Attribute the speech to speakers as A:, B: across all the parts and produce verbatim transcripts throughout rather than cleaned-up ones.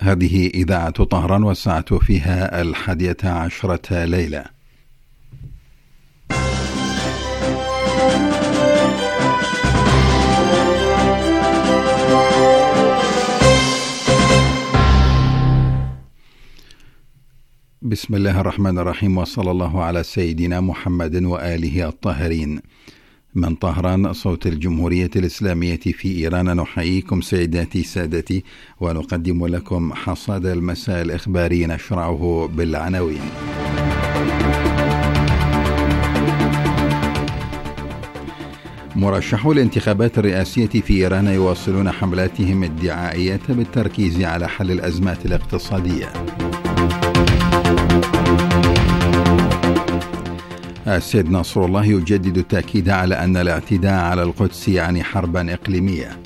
A: هذه إذاعة طهران والساعة فيها الحادية عشرة ليلة. بسم الله الرحمن الرحيم، وصلى الله على سيدنا محمد وآله الطاهرين. من طهران صوت الجمهورية الإسلامية في إيران، نحييكم سيداتي سادتي ونقدم لكم حصاد المساء الإخباري، نشرعه بالعناوين. مرشحو الانتخابات الرئاسية في إيران يواصلون حملاتهم الدعائية بالتركيز على حل الأزمات الاقتصادية. السيد نصر الله يجدد التأكيد على أن الاعتداء على القدس يعني حربا إقليمية.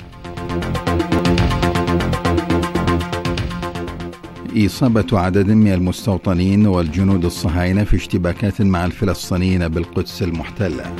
A: إصابة عدد من المستوطنين والجنود الصهاينة في اشتباكات مع الفلسطينيين بالقدس المحتلة.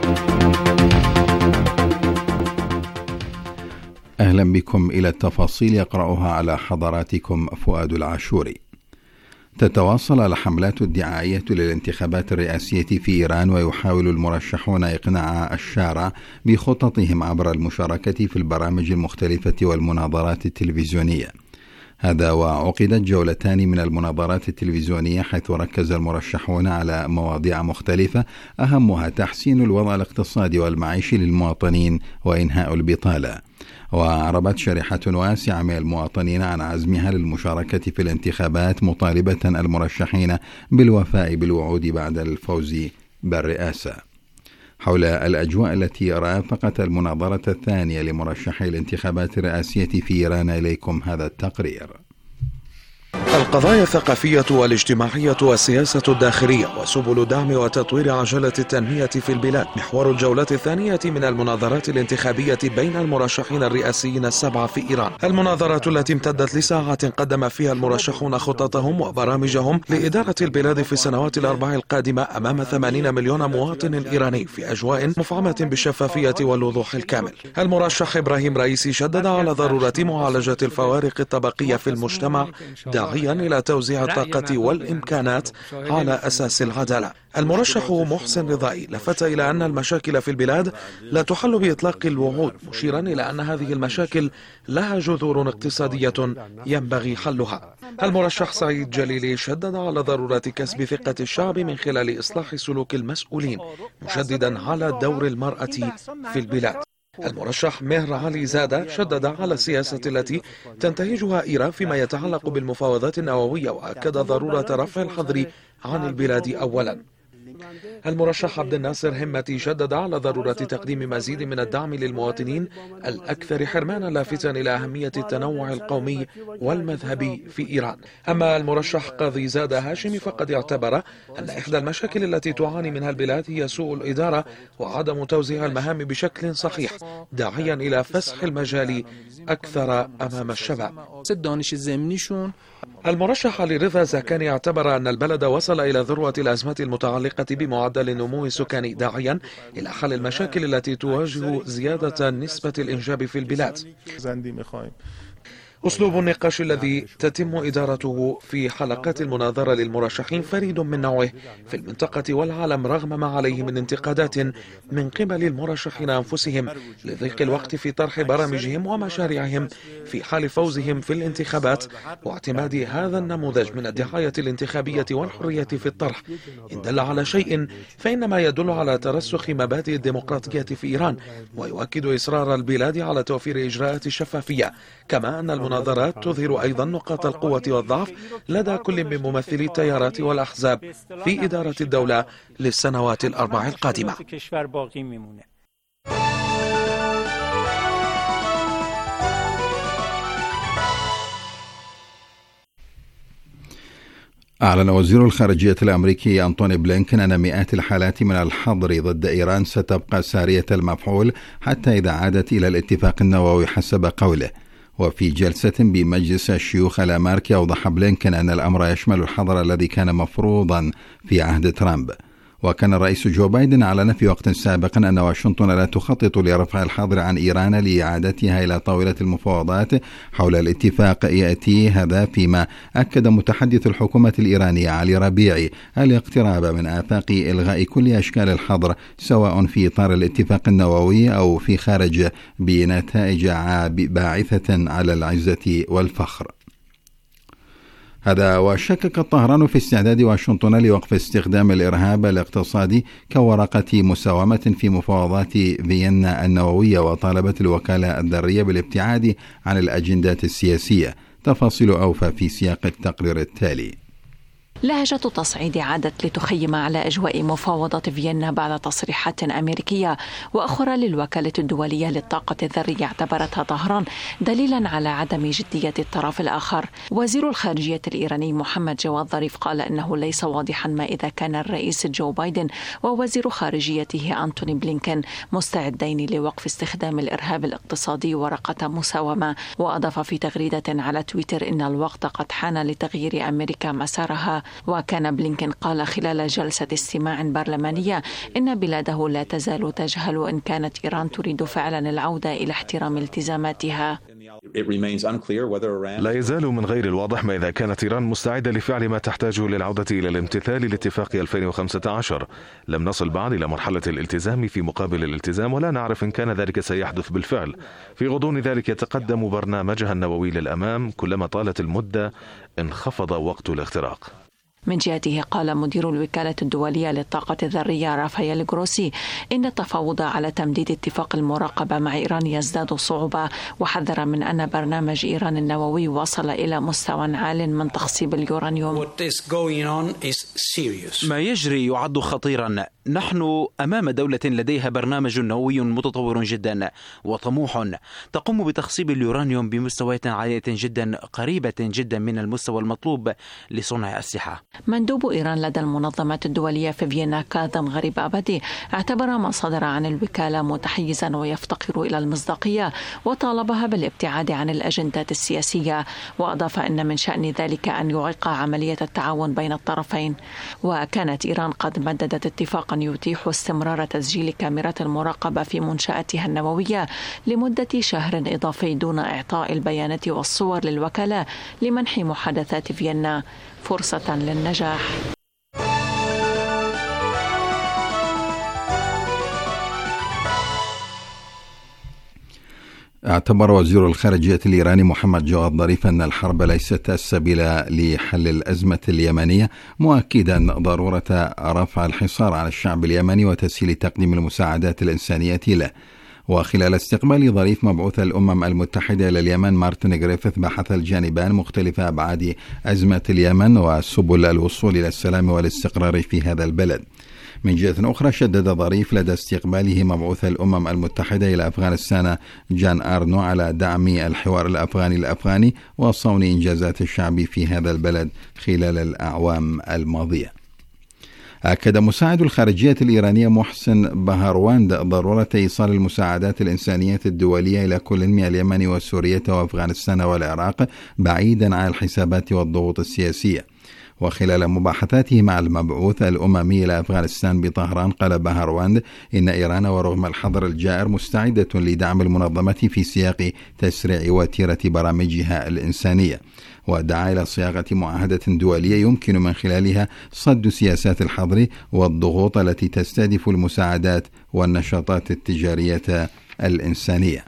A: أهلا بكم إلى التفاصيل، يقرأها على حضراتكم فؤاد العاشوري. تتواصل الحملات الدعائية للانتخابات الرئاسية في إيران، ويحاول المرشحون إقناع الشارع بخططهم عبر المشاركة في البرامج المختلفة والمناظرات التلفزيونية. هذا وعقدت جولتان من المناظرات التلفزيونية، حيث ركز المرشحون على مواضيع مختلفة أهمها تحسين الوضع الاقتصادي والمعيشي للمواطنين وإنهاء البطالة. وأعربت شريحة واسعة من المواطنين عن عزمها للمشاركة في الانتخابات، مطالبة المرشحين بالوفاء بالوعود بعد الفوز بالرئاسة. حول الأجواء التي رافقت المناظرة الثانية لمرشحي الانتخابات الرئاسية في إيران، إليكم هذا التقرير.
B: القضايا الثقافية والاجتماعية والسياسة الداخلية وسبل دعم وتطوير عجلة التنمية في البلاد محور الجولة الثانية من المناظرات الانتخابية بين المرشحين الرئاسيين السبعة في إيران. المناظرة التي امتدت لساعات قدم فيها المرشحون خططهم وبرامجهم لإدارة البلاد في السنوات الأربع القادمة أمام ثمانين مليون مواطن إيراني في أجواء مفعمة بالشفافية والوضوح الكامل. المرشح إبراهيم رئيسي شدد على ضرورة معالجة الفوارق الطبقية في المجتمع، داعيا إلى توزيع الطاقة والإمكانات على أساس العدالة. المرشح محسن رضائي لفت إلى أن المشاكل في البلاد لا تحل بإطلاق الوعود، مشيرا إلى أن هذه المشاكل لها جذور اقتصادية ينبغي حلها. المرشح سعيد جليلي شدد على ضرورة كسب ثقة الشعب من خلال إصلاح سلوك المسؤولين، مشددا على دور المرأة في البلاد. المرشح مهر علي زادة شدد على السياسة التي تنتهجها إيران فيما يتعلق بالمفاوضات النووية، وأكد ضرورة رفع الحظر عن البلاد أولا. المرشح عبد الناصر همتي شدد على ضرورة تقديم مزيد من الدعم للمواطنين الأكثر حرمانا، لافتا إلى أهمية التنوع القومي والمذهبي في إيران. أما المرشح قاضي زاد هاشمي فقد اعتبر أن إحدى المشاكل التي تعاني منها البلاد هي سوء الإدارة وعدم توزيع المهام بشكل صحيح، داعيا إلى فسح المجال أكثر أمام الشباب. المرشح علي رضا زكاني اعتبر أن البلد وصل إلى ذروة الأزمات المتعلقة بمعدل النمو السكاني، داعيا إلى حل المشاكل التي تواجه زيادة نسبة الإنجاب في البلاد. أسلوب النقاش الذي تتم إدارته في حلقات المناظرة للمرشحين فريد من نوعه في المنطقة والعالم، رغم ما عليه من انتقادات من قبل المرشحين أنفسهم لضيق الوقت في طرح برامجهم ومشاريعهم في حال فوزهم في الانتخابات، واعتماد هذا النموذج من الدعاية الانتخابية والحرية في الطرح. إن دل على شيء فإنما يدل على ترسخ مبادئ الديمقراطية في إيران، ويؤكد إصرار البلاد على توفير إجراءات الشفافية. كما أن المناظرات تظهر أيضا نقاط القوة والضعف لدى كل من ممثلي التيارات والأحزاب في إدارة الدولة للسنوات الأربع القادمة.
A: أعلن وزير الخارجية الأمريكي أنتوني بلينكن أن مئات الحالات من الحظر ضد إيران ستبقى سارية المفعول حتى إذا عادت إلى الاتفاق النووي حسب قوله. وفي جلسة بمجلس الشيوخ الأمريكي أوضح بلينكن أن الأمر يشمل الحظر الذي كان مفروضا في عهد ترامب. وكان الرئيس جو بايدن أعلن في وقت سابق أن واشنطن لا تخطط لرفع الحظر عن إيران لإعادتها إلى طاولة المفاوضات حول الاتفاق. يأتي هذا فيما أكد متحدث الحكومة الإيرانية علي ربيعي الاقتراب من آفاق إلغاء كل أشكال الحظر سواء في إطار الاتفاق النووي أو في خارج بنتائج باعثة على العزة والفخر. هذا وشكك طهران في استعداد واشنطن لوقف استخدام الإرهاب الاقتصادي كورقة مساومة في مفاوضات فيينا النووية، وطالبت الوكالة الذرية بالابتعاد عن الأجندات السياسية. تفاصيل أوفى في سياق التقرير التالي.
C: لهجة تصعيد عادت لتخيم على أجواء مفاوضات فيينا بعد تصريحات أمريكية وأخرى للوكالة الدولية للطاقة الذرية اعتبرتها طهران دليلا على عدم جدية الطرف الآخر. وزير الخارجية الإيراني محمد جواد ظريف قال إنه ليس واضحا ما إذا كان الرئيس جو بايدن ووزير خارجيته أنتوني بلينكين مستعدين لوقف استخدام الإرهاب الاقتصادي ورقة مساومة. وأضاف في تغريدة على تويتر إن الوقت قد حان لتغيير أمريكا مسارها. وكان بلينكين قال خلال جلسة استماع برلمانية إن بلاده لا تزال تجهل إن كانت إيران تريد فعلا العودة إلى احترام التزاماتها.
D: لا يزال من غير الواضح ما إذا كانت إيران مستعدة لفعل ما تحتاجه للعودة إلى الامتثال لاتفاق ألفين وخمسة عشر. لم نصل بعد إلى مرحلة الالتزام في مقابل الالتزام، ولا نعرف إن كان ذلك سيحدث بالفعل. في غضون ذلك يتقدم برنامجها النووي للأمام، كلما طالت المدة انخفض وقت الاختراق.
C: من جهته قال مدير الوكالة الدولية للطاقة الذرية رافائيل جروسي إن التفاوض على تمديد اتفاق المراقبة مع إيران يزداد صعوبة، وحذر من أن برنامج إيران النووي وصل إلى مستوى عال من تخصيب اليورانيوم.
E: ما يجري يعد خطيرا. نحن أمام دولة لديها برنامج نووي متطور جدا وطموح، تقوم بتخصيب اليورانيوم بمستويات عالية جدا قريبة جدا من المستوى المطلوب لصنع أسلحة.
C: مندوب إيران لدى المنظمات الدولية في فيينا كاظم غريب أبدي اعتبر ما صدر عن الوكالة متحيزا ويفتقر إلى المصداقية، وطالبها بالابتعاد عن الأجندات السياسية. وأضاف أن من شأن ذلك أن يعيق عملية التعاون بين الطرفين. وكانت إيران قد مددت اتفاقا يتيح استمرار تسجيل كاميرات المراقبة في منشآتها النووية لمدة شهر إضافي دون إعطاء البيانات والصور للوكالة لمنح محادثات فيينا فرصة للنجاح.
A: اعتبر وزير الخارجية الإيراني محمد جواد ظريف أن الحرب ليست السبيل لحل الأزمة اليمنية، مؤكدا ضرورة رفع الحصار على الشعب اليمني وتسهيل تقديم المساعدات الإنسانية له. وخلال استقبال ظريف مبعوث الأمم المتحدة إلى اليمن مارتن غريفيث، بحث الجانبان مختلف أبعاد أزمة اليمن وسبل الوصول إلى السلام والاستقرار في هذا البلد. من جهة أخرى شدد ظريف لدى استقباله مبعوث الأمم المتحدة إلى أفغانستان جان أرنو على دعم الحوار الأفغاني الأفغاني وصون إنجازات الشعب في هذا البلد خلال الأعوام الماضية. أكد مساعد الخارجية الإيرانية محسن بهارواند ضرورة إيصال المساعدات الإنسانية الدولية إلى كل من اليمن وسوريا وأفغانستان والعراق بعيدا عن الحسابات والضغوط السياسية. وخلال مباحثاته مع المبعوث الأممي إلى أفغانستان بطهران، قال بهارواند إن إيران ورغم الحظر الجائر مستعدة لدعم المنظمة في سياق تسريع وتيرة برامجها الإنسانية. ودعا إلى صياغة معاهدة دولية يمكن من خلالها صد سياسات الحظر والضغوط التي تستهدف المساعدات والنشاطات التجارية الإنسانية.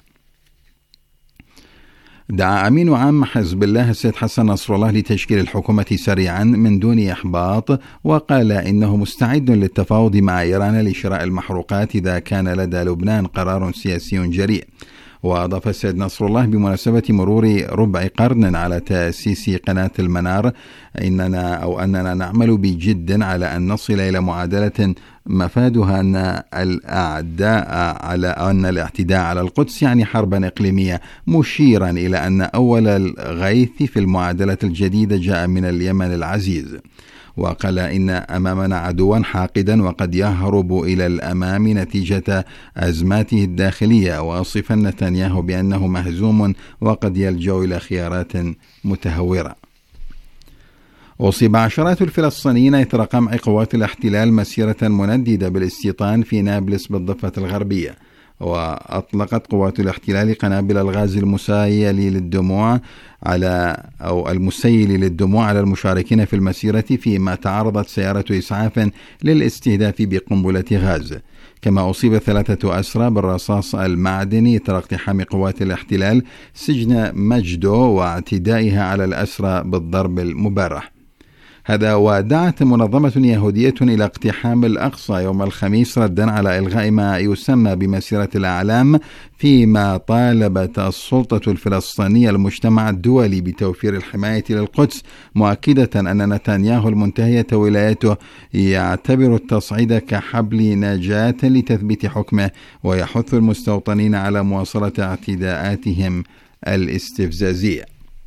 A: دعا أمين عام حزب الله السيد حسن نصر الله لتشكيل الحكومة سريعا من دون إحباط، وقال إنه مستعد للتفاوض مع إيران لشراء المحروقات إذا كان لدى لبنان قرار سياسي جريء. وأضاف السيد نصر الله بمناسبة مرور ربع قرن على تأسيس قناة المنار إننا أو أننا نعمل بجد على أن نصل إلى معادلة مفادها أن الأعداء على أن الاعتداء على القدس يعني حربا إقليمية، مشيرا إلى أن أول الغيث في المعادلة الجديدة جاء من اليمن العزيز. وقال إن أمامنا عدوا حاقدا وقد يهرب إلى الأمام نتيجة أزماته الداخلية، وأصف نتنياهو بأنه مهزوم وقد يلجأ إلى خيارات متهورة. أصيب عشرات الفلسطينيين إثر قمع قوات الاحتلال مسيرة منددة بالاستيطان في نابلس بالضفة الغربية. وأطلقت قوات الاحتلال قنابل الغاز المسيل للدموع على أو المسيل للدموع على المشاركين في المسيرة، فيما تعرضت سيارة إسعاف للاستهداف بقنبلة غاز. كما أصيب ثلاثة أسرى بالرصاص المعدني إثر اقتحام قوات الاحتلال سجن مجدو واعتدائها على الأسرى بالضرب المبرح. هذا ودعت منظمة يهودية إلى اقتحام الأقصى يوم الخميس ردا على إلغاء ما يسمى بمسيرة الأعلام، فيما طالبت السلطة الفلسطينية المجتمع الدولي بتوفير الحماية للقدس، مؤكدة أن نتنياهو المنتهية ولايته يعتبر التصعيد كحبل نجاة لتثبيت حكمه، ويحث المستوطنين على مواصلة اعتداءاتهم الاستفزازية.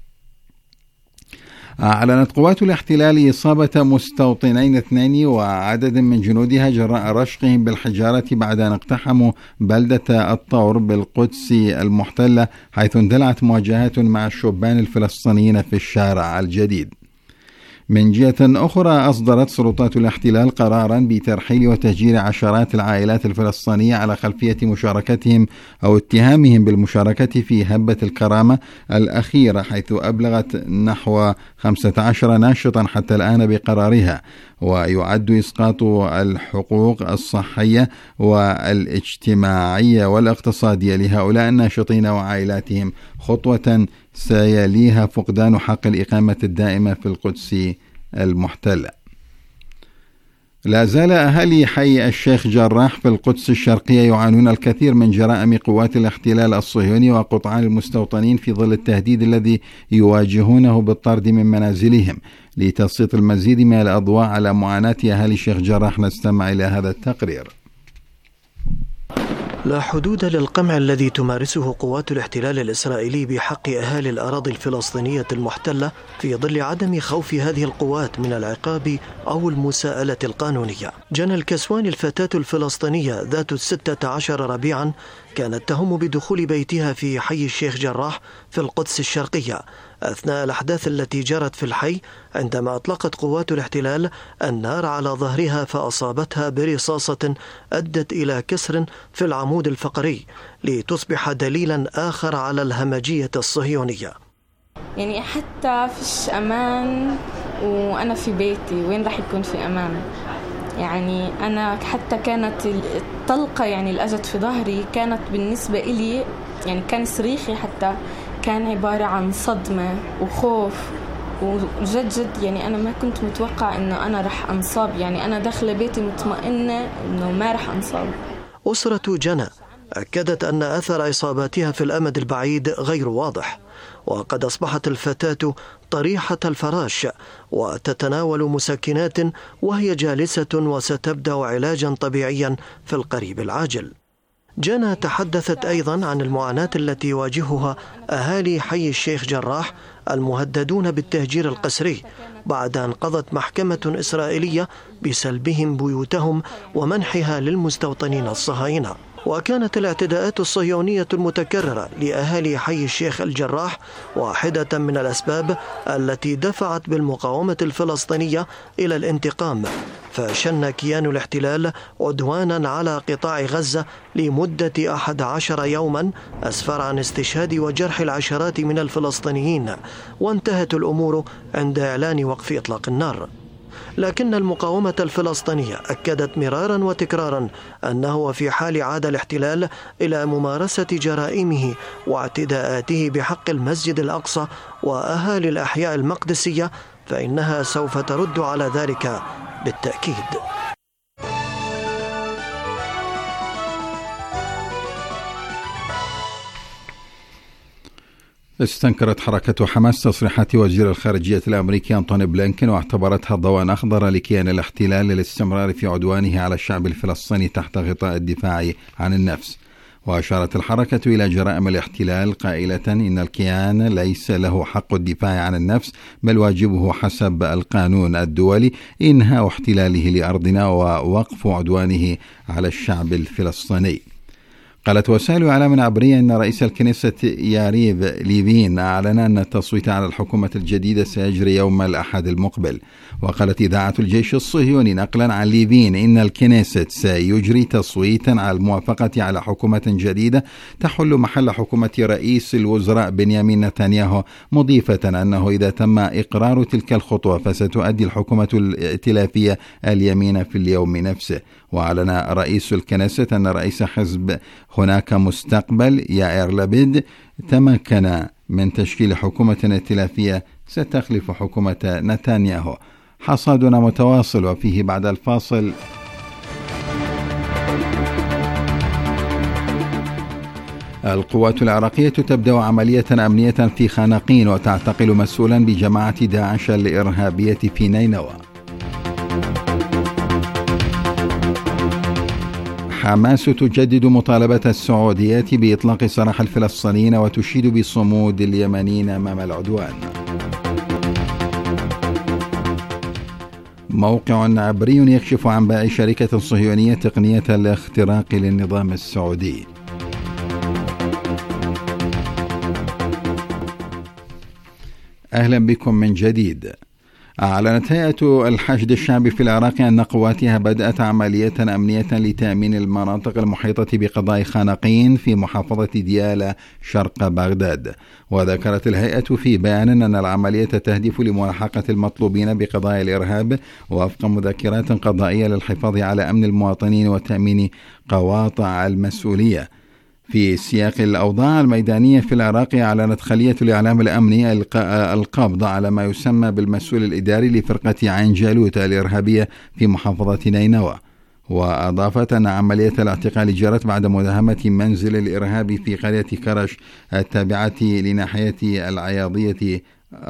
A: أعلنت قوات الاحتلال إصابة مستوطنين اثنين وعدد من جنودها جراء رشقهم بالحجارة بعد أن اقتحموا بلدة الطور بالقدس المحتلة، حيث اندلعت مواجهات مع الشبان الفلسطينيين في الشارع الجديد. من جهة أخرى، أصدرت سلطات الاحتلال قرارا بترحيل وتهجير عشرات العائلات الفلسطينية على خلفية مشاركتهم أو اتهامهم بالمشاركة في هبة الكرامة الأخيرة، حيث أبلغت نحو خمسة عشر ناشطا حتى الآن بقرارها. ويعد إسقاط الحقوق الصحية والاجتماعية والاقتصادية لهؤلاء الناشطين وعائلاتهم خطوة سيليها فقدان حق الإقامة الدائمة في القدس المحتلة. لا زال أهالي حي الشيخ جراح في القدس الشرقية يعانون الكثير من جرائم قوات الاحتلال الصهيوني وقطعان المستوطنين في ظل التهديد الذي يواجهونه بالطرد من منازلهم. لتسليط المزيد من الأضواء على معاناة أهالي الشيخ جراح نستمع إلى هذا التقرير.
F: لا حدود للقمع الذي تمارسه قوات الاحتلال الإسرائيلي بحق أهالي الأراضي الفلسطينية المحتلة في ظل عدم خوف هذه القوات من العقاب أو المساءلة القانونية. جنى الكسواني الفتاة الفلسطينية ذات الستة عشر ربيعا كانت تهم بدخول بيتها في حي الشيخ جراح في القدس الشرقية أثناء الأحداث التي جرت في الحي، عندما أطلقت قوات الاحتلال النار على ظهرها فأصابتها برصاصة أدت إلى كسر في العمود الفقري، لتصبح دليلا آخر على الهمجية الصهيونية.
G: يعني حتى فيش أمان وأنا في بيتي، وين رح يكون في أمان؟ يعني أنا حتى كانت الطلقة يعني اللي أجت في ظهري كانت بالنسبة إلي يعني كان صريخي حتى كان عبارة عن صدمة وخوف، وجد جد يعني أنا ما كنت متوقع إنه أنا رح أنصاب. يعني أنا داخلة بيتي مطمئنة إنه ما رح أنصاب.
F: أسرة جنى أكدت أن أثر إصاباتها في الأمد البعيد غير واضح، وقد أصبحت الفتاة طريحة الفراش وتتناول مسكنات وهي جالسة، وستبدأ علاجا طبيعيا في القريب العاجل. جنى تحدثت أيضا عن المعاناة التي يواجهها أهالي حي الشيخ جراح المهددون بالتهجير القسري بعد أن قضت محكمة إسرائيلية بسلبهم بيوتهم ومنحها للمستوطنين الصهاينة. وكانت الاعتداءات الصهيونية المتكررة لأهالي حي الشيخ الجراح واحدة من الأسباب التي دفعت بالمقاومة الفلسطينية إلى الانتقام، فشن كيان الاحتلال عدوانا على قطاع غزة لمدة أحد عشر يوما أسفر عن استشهاد وجرح العشرات من الفلسطينيين، وانتهت الأمور عند إعلان وقف إطلاق النار. لكن المقاومة الفلسطينية أكدت مرارا وتكرارا أنه في حال عاد الاحتلال إلى ممارسة جرائمه واعتداءاته بحق المسجد الأقصى وأهالي الأحياء المقدسية فإنها سوف ترد على ذلك بالتأكيد.
A: استنكرت حركة حماس تصريحات وزير الخارجية الأمريكي أنتوني بلينكين، واعتبرتها ضوءا أخضر لكيان الاحتلال للاستمرار في عدوانه على الشعب الفلسطيني تحت غطاء الدفاع عن النفس. وأشارت الحركة إلى جرائم الاحتلال قائلة إن الكيان ليس له حق الدفاع عن النفس، بل واجبه حسب القانون الدولي إنهاء احتلاله لأرضنا ووقف عدوانه على الشعب الفلسطيني. قالت وسائل إعلام عبرية أن رئيس الكنيسة ياريف ليفين أعلن أن التصويت على الحكومة الجديدة سيجري يوم الأحد المقبل. وقالت إذاعة الجيش الصهيوني نقلا عن ليفين إن الكنيسة سيجري تصويتا على الموافقة على حكومة جديدة تحل محل حكومة رئيس الوزراء بنيامين نتنياهو، مضيفة أنه إذا تم إقرار تلك الخطوة فستؤدي الحكومة الائتلافية اليمين في اليوم نفسه. وأعلن رئيس الكنيسة أن رئيس حزب هناك مستقبل يائر لبيد تمكن من تشكيل حكومة ائتلافية ستخلف حكومة نتنياهو. حصادنا متواصل وفيه بعد الفاصل. القوات العراقية تبدأ عملية أمنية في خانقين وتعتقل مسؤولا بجماعة داعش الإرهابية في نينوى. حماس تجدد مطالبة السعوديات بإطلاق سراح الفلسطينيين وتشيد بصمود اليمنيين أمام العدوان. موقع عبري يكشف عن بيع شركة صهيونية تقنية الاختراق للنظام السعودي. أهلا بكم من جديد. أعلنت هيئة الحشد الشعبي في العراق أن قواتها بدأت عملية أمنية لتأمين المناطق المحيطة بقضاء خانقين في محافظة ديالى شرق بغداد. وذكرت الهيئة في بيان أن العملية تهدف لملاحقة المطلوبين بقضايا الإرهاب وفق مذكرات قضائية للحفاظ على أمن المواطنين وتأمين قواطع المسؤولية. في سياق الأوضاع الميدانية في العراق، أعلنت خلية الإعلام الأمني القبض على ما يسمى بالمسؤول الإداري لفرقة عين جالوت الإرهابية في محافظة نينوى. وأضافت أن عملية الاعتقال جرت بعد مداهمة منزل الإرهابي في قرية كرش التابعة لناحية العياضية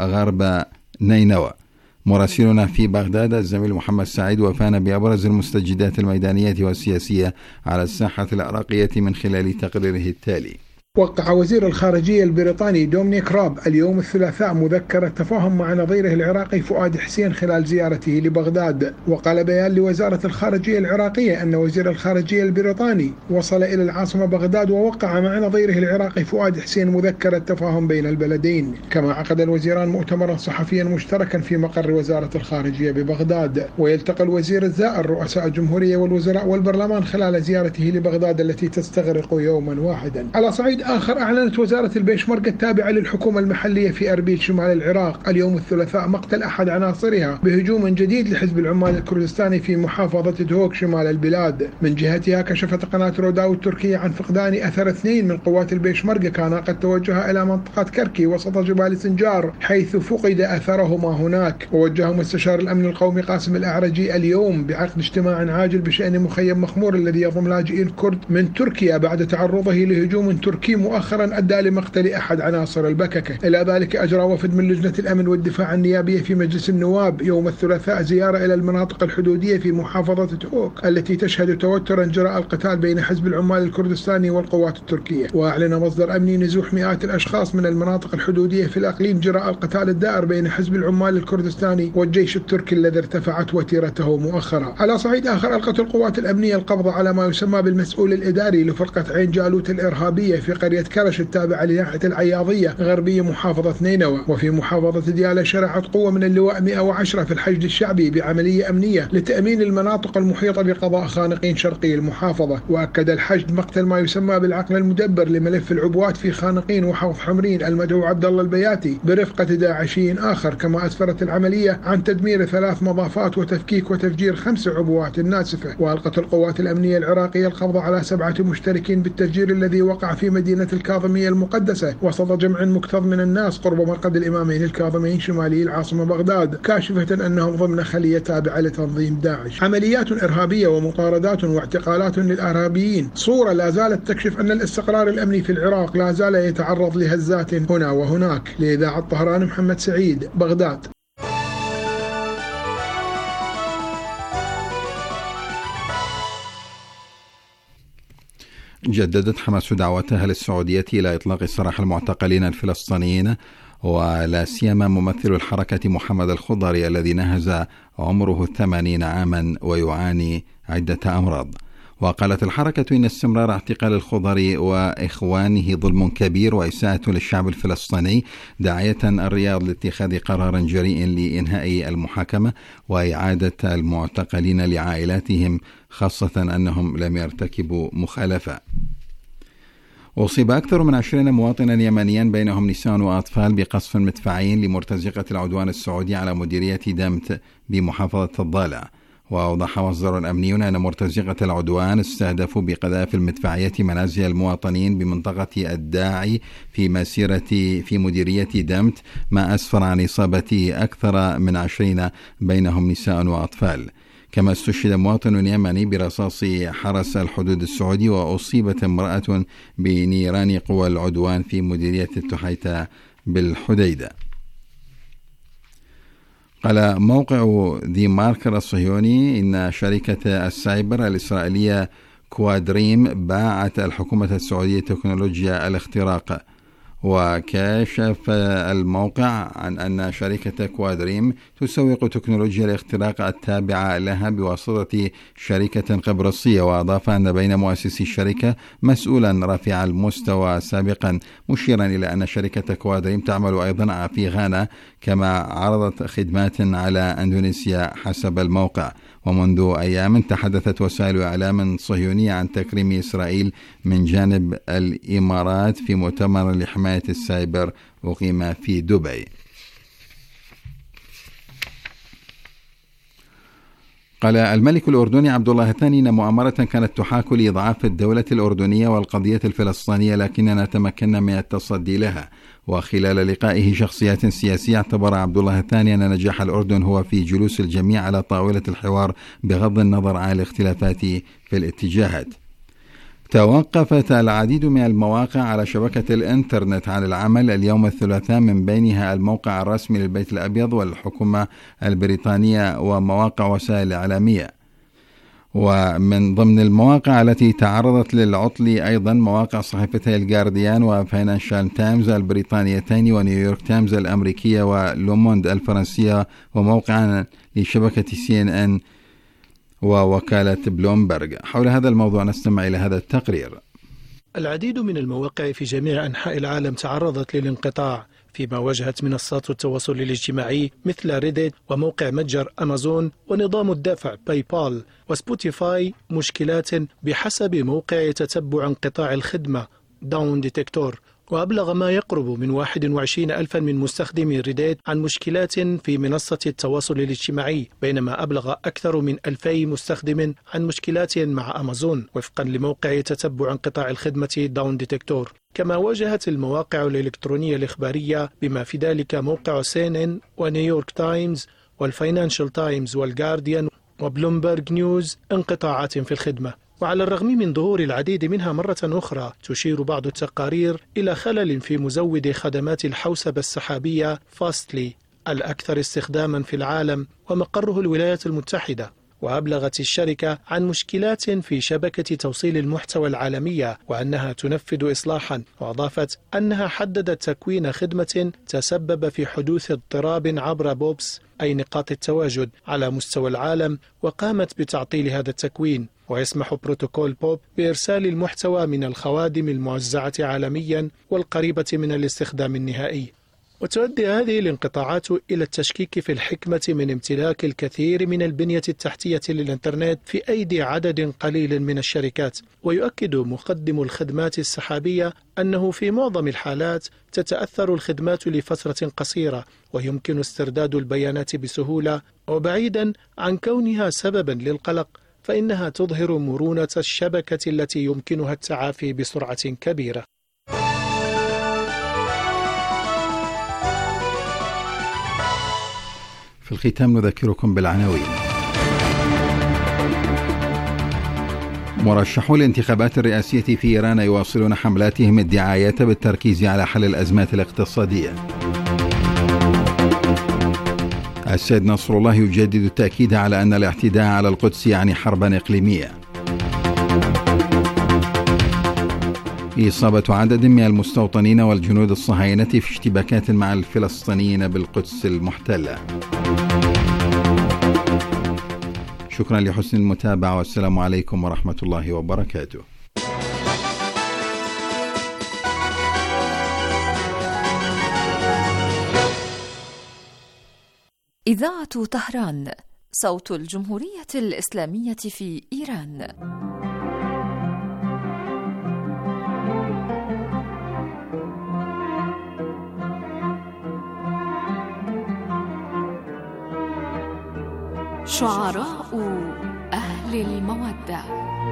A: غرب نينوى. مراسلنا في بغداد الزميل محمد سعيد وفانا بأبرز المستجدات الميدانية والسياسية على الساحة العراقية من خلال تقريره التالي.
H: وقع وزير الخارجية البريطاني دومينيك راب اليوم الثلاثاء مذكرة تفاهم مع نظيره العراقي فؤاد حسين خلال زيارته لبغداد. وقال بيان لوزارة الخارجية العراقية أن وزير الخارجية البريطاني وصل إلى العاصمة بغداد ووقع مع نظيره العراقي فؤاد حسين مذكرة تفاهم بين البلدين. كما عقد الوزيران مؤتمرا صحفيا مشتركا في مقر وزارة الخارجية ببغداد. ويلتقي الوزير الزائر رؤساء الجمهورية والوزراء والبرلمان خلال زيارته لبغداد التي تستغرق يوما واحدا. على صعيد آخر، أعلنت وزارة البيشمركة التابعة للحكومة المحلية في أربيل شمال العراق اليوم الثلاثاء مقتل أحد عناصرها بهجوم جديد لحزب العمال الكردستاني في محافظة دهوك شمال البلاد. من جهتها كشفت قناة روداو التركية عن فقدان أثر اثنين من قوات البيشمركة كانا قد توجها إلى منطقة كركي وسط جبال سنجار حيث فقد أثرهما هناك. ووجه مستشار الأمن القومي قاسم الأعرجي اليوم بعقد اجتماع عاجل بشأن مخيم مخمور الذي يضم لاجئي الكرد من تركيا بعد تعرضه لهجوم تركي مؤخرا أدى لمقتل أحد عناصر البككة. إلى ذلك أجرى وفد من لجنة الأمن والدفاع النيابية في مجلس النواب يوم الثلاثاء زيارة إلى المناطق الحدودية في محافظة دهوك التي تشهد توترا جراء القتال بين حزب العمال الكردستاني والقوات التركية. وأعلن مصدر أمني نزوح مئات الأشخاص من المناطق الحدودية في الأقليم جراء القتال الدائر بين حزب العمال الكردستاني والجيش التركي الذي ارتفعت وتيرته مؤخرا. على صعيد آخر، ألقت القوات الأمنية القبض على ما يسمى بالمسؤول الإداري لفرقة عين جالوت الإرهابية في قرية كرش التابعة لناحية العياضية غربية محافظة نينوى. وفي محافظة ديالى شرعت قوة من اللواء مئة وعشرة في الحشد الشعبي بعملية أمنية لتأمين المناطق المحيطة بقضاء خانقين شرقي المحافظة. وأكد الحشد مقتل ما يسمى بالعقل المدبر لملف العبوات في خانقين وحوض حمرين المدعو عبد الله البياتي برفقة داعشي آخر. كما أسفرت العملية عن تدمير ثلاث مضافات وتفكيك وتفجير خمس عبوات ناسفة. وألقت القوات الأمنية العراقية القبض على سبعة مشتركين بالتفجير الذي وقع في مدينة الكاظمية المقدسة وسط جمع مكتظ من الناس قرب مرقد الإمامين الكاظمين شمالي العاصمة بغداد، كاشفة أنهم ضمن خلية تابعة لتنظيم داعش. عمليات إرهابية ومطاردات واعتقالات للإرهابيين، صورة لا زالت تكشف أن الاستقرار الأمني في العراق لا زال يتعرض لهزات هنا وهناك. لإذاعة طهران، محمد سعيد، بغداد.
A: جددت حماس دعوتها للسعودية إلى إطلاق سراح المعتقلين الفلسطينيين ولا سيما ممثل الحركة محمد الخضري الذي نهز عمره ثمانين عاما ويعاني عدة أمراض. وقالت الحركة إن استمرار اعتقال الخضري وإخوانه ظلم كبير وإساءة للشعب الفلسطيني، داعية الرياض لاتخاذ قرار جريء لإنهاء المحاكمة وإعادة المعتقلين لعائلاتهم، خاصة أنهم لم يرتكبوا مخالفة. أصيب أكثر من عشرين مواطنا يمنيا بينهم نساء وأطفال بقصف مدفعي لمرتزقة العدوان السعودي على مديرية دمت بمحافظة الضالع. وأوضح مصدر أمني أن مرتزقة العدوان استهدفوا بقذائف المدفعية منازل المواطنين بمنطقة الداعي في مسيرة في مديرية دمت، ما أسفر عن إصابة أكثر من عشرين بينهم نساء وأطفال. كما استشهد مواطن يمني برصاص حرس الحدود السعودي، وأصيبت امرأة بنيران قوى العدوان في مديرية التحيتة بالحديدة. قال موقع ذي ماركر الصهيوني إن شركة السايبر الإسرائيلية كوادريم باعت الحكومة السعودية تكنولوجيا الاختراق. وكشف الموقع عن أن شركة كوادريم تسوق تكنولوجيا الاختراق التابعة لها بواسطة شركة قبرصية. وأضاف أن بين مؤسسي الشركة مسؤولا رفيع المستوى سابقا، مشيرا إلى أن شركة كوادريم تعمل أيضا في غانا، كما عرضت خدمات على أندونيسيا حسب الموقع. ومنذ أيام تحدثت وسائل إعلام صهيونية عن تكريم إسرائيل من جانب الإمارات في مؤتمر لحماية السايبر أقيم في دبي. قال الملك الأردني عبد الله الثاني إن مؤامرة كانت تحاك لإضعاف الدولة الأردنية والقضية الفلسطينية، لكننا تمكنا من التصدي لها. وخلال لقائه شخصيات سياسية، اعتبر عبد الله الثاني أن نجاح الأردن هو في جلوس الجميع على طاولة الحوار بغض النظر عن الاختلافات في الاتجاهات. توقفت العديد من المواقع على شبكة الإنترنت عن العمل اليوم الثلاثاء، من بينها الموقع الرسمي للبيت الأبيض والحكومة البريطانية ومواقع وسائل إعلامية. ومن ضمن المواقع التي تعرضت للعطل أيضا مواقع صحيفتي الجارديان وفاينانشال تايمز البريطانيتين ونيويورك تايمز الأمريكية ولوموند الفرنسية، وموقع لشبكة سي إن إن ووكالة بلومبرغ. حول هذا الموضوع نستمع إلى هذا التقرير.
I: العديد من المواقع في جميع أنحاء العالم تعرضت للانقطاع، فيما واجهت منصات التواصل الاجتماعي مثل ريديت وموقع متجر أمازون ونظام الدفع باي بال وسبوتيفاي مشكلات بحسب موقع تتبع انقطاع الخدمة داون ديتكتور. وأبلغ ما يقرب من واحد وعشرين ألفا من مستخدمي ريديت عن مشكلات في منصة التواصل الاجتماعي، بينما أبلغ أكثر من ألفي مستخدم عن مشكلات مع أمازون، وفقا لموقع تتبع انقطاع الخدمة داون ديتكتور. كما واجهت المواقع الإلكترونية الإخبارية بما في ذلك موقع سي إن إن ونيويورك تايمز والفاينانشال تايمز والجارديان وبلومبرغ نيوز انقطاعات في الخدمة. وعلى الرغم من ظهور العديد منها مرة أخرى، تشير بعض التقارير إلى خلل في مزود خدمات الحوسبة السحابية فاستلي الأكثر استخداما في العالم ومقره الولايات المتحدة. وأبلغت الشركة عن مشكلات في شبكة توصيل المحتوى العالمية وأنها تنفذ إصلاحا. وأضافت أنها حددت تكوين خدمة تسبب في حدوث اضطراب عبر بوبس أي نقاط التواجد على مستوى العالم، وقامت بتعطيل هذا التكوين. ويسمح بروتوكول بوب بإرسال المحتوى من الخوادم الموزعة عالميا والقريبة من الاستخدام النهائي. وتؤدي هذه الانقطاعات إلى التشكيك في الحكمة من امتلاك الكثير من البنية التحتية للإنترنت في أيدي عدد قليل من الشركات. ويؤكد مقدم الخدمات السحابية أنه في معظم الحالات تتأثر الخدمات لفترة قصيرة، ويمكن استرداد البيانات بسهولة. وبعيدا عن كونها سببا للقلق، فإنها تظهر مرونة الشبكة التي يمكنها التعافي بسرعة كبيرة.
A: في الختام نذكركم بالعناوين. مرشحو الانتخابات الرئاسية في إيران يواصلون حملاتهم الدعاية بالتركيز على حل الأزمات الاقتصادية. السيد نصر الله يجدد التأكيد على أن الاعتداء على القدس يعني حربا إقليمية. إصابة عدد من المستوطنين والجنود الصهاينة في اشتباكات مع الفلسطينيين بالقدس المحتلة. شكرا لحسن المتابعة، والسلام عليكم ورحمة الله وبركاته.
J: إذاعة طهران، صوت الجمهورية الإسلامية في إيران. شعراء أهل المودة.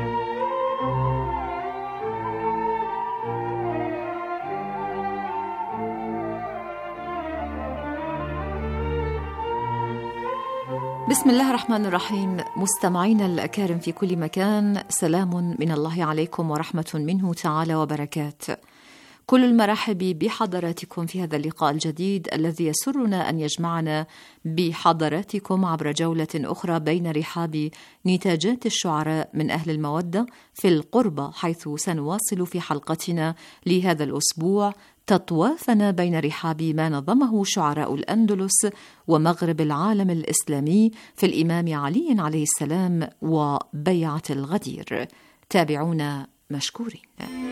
J: بسم الله الرحمن الرحيم. مستمعينا الأكارم في كل مكان، سلام من الله عليكم ورحمة منه تعالى وبركاته. كل المرحب بحضراتكم في هذا اللقاء الجديد الذي يسرنا أن يجمعنا بحضراتكم عبر جولة أخرى بين رحاب نتاجات الشعراء من أهل المودة في القربة، حيث سنواصل في حلقتنا لهذا الأسبوع تطوافنا بين رحاب ما نظمه شعراء الأندلس ومغرب العالم الإسلامي في الإمام علي عليه السلام وبيعة الغدير. تابعونا مشكورين.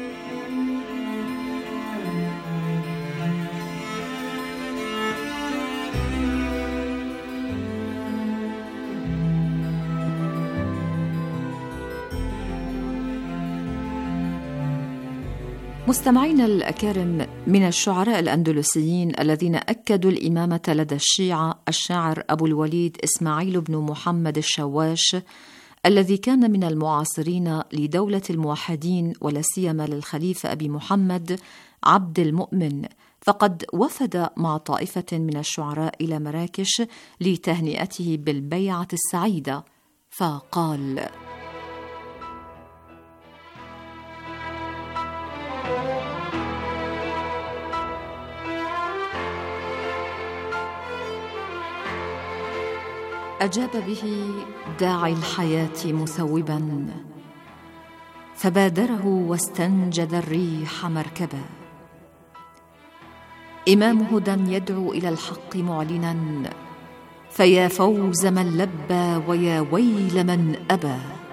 J: مستمعينا الأكارم، من الشعراء الأندلسيين الذين أكدوا الإمامة لدى الشيعة الشاعر أبو الوليد إسماعيل بن محمد الشواش، الذي كان من المعاصرين لدولة الموحدين ولا سيما للخليفة أبي محمد عبد المؤمن، فقد وفد مع طائفة من الشعراء إلى مراكش لتهنئته بالبيعة السعيدة، فقال: أجاب به داعي الحياة مثوبا، فبادره واستنجد الريح مركبا. إمام هدى يدعو إلى الحق معلنا، فيا فوز من لبى ويا ويل من أبى.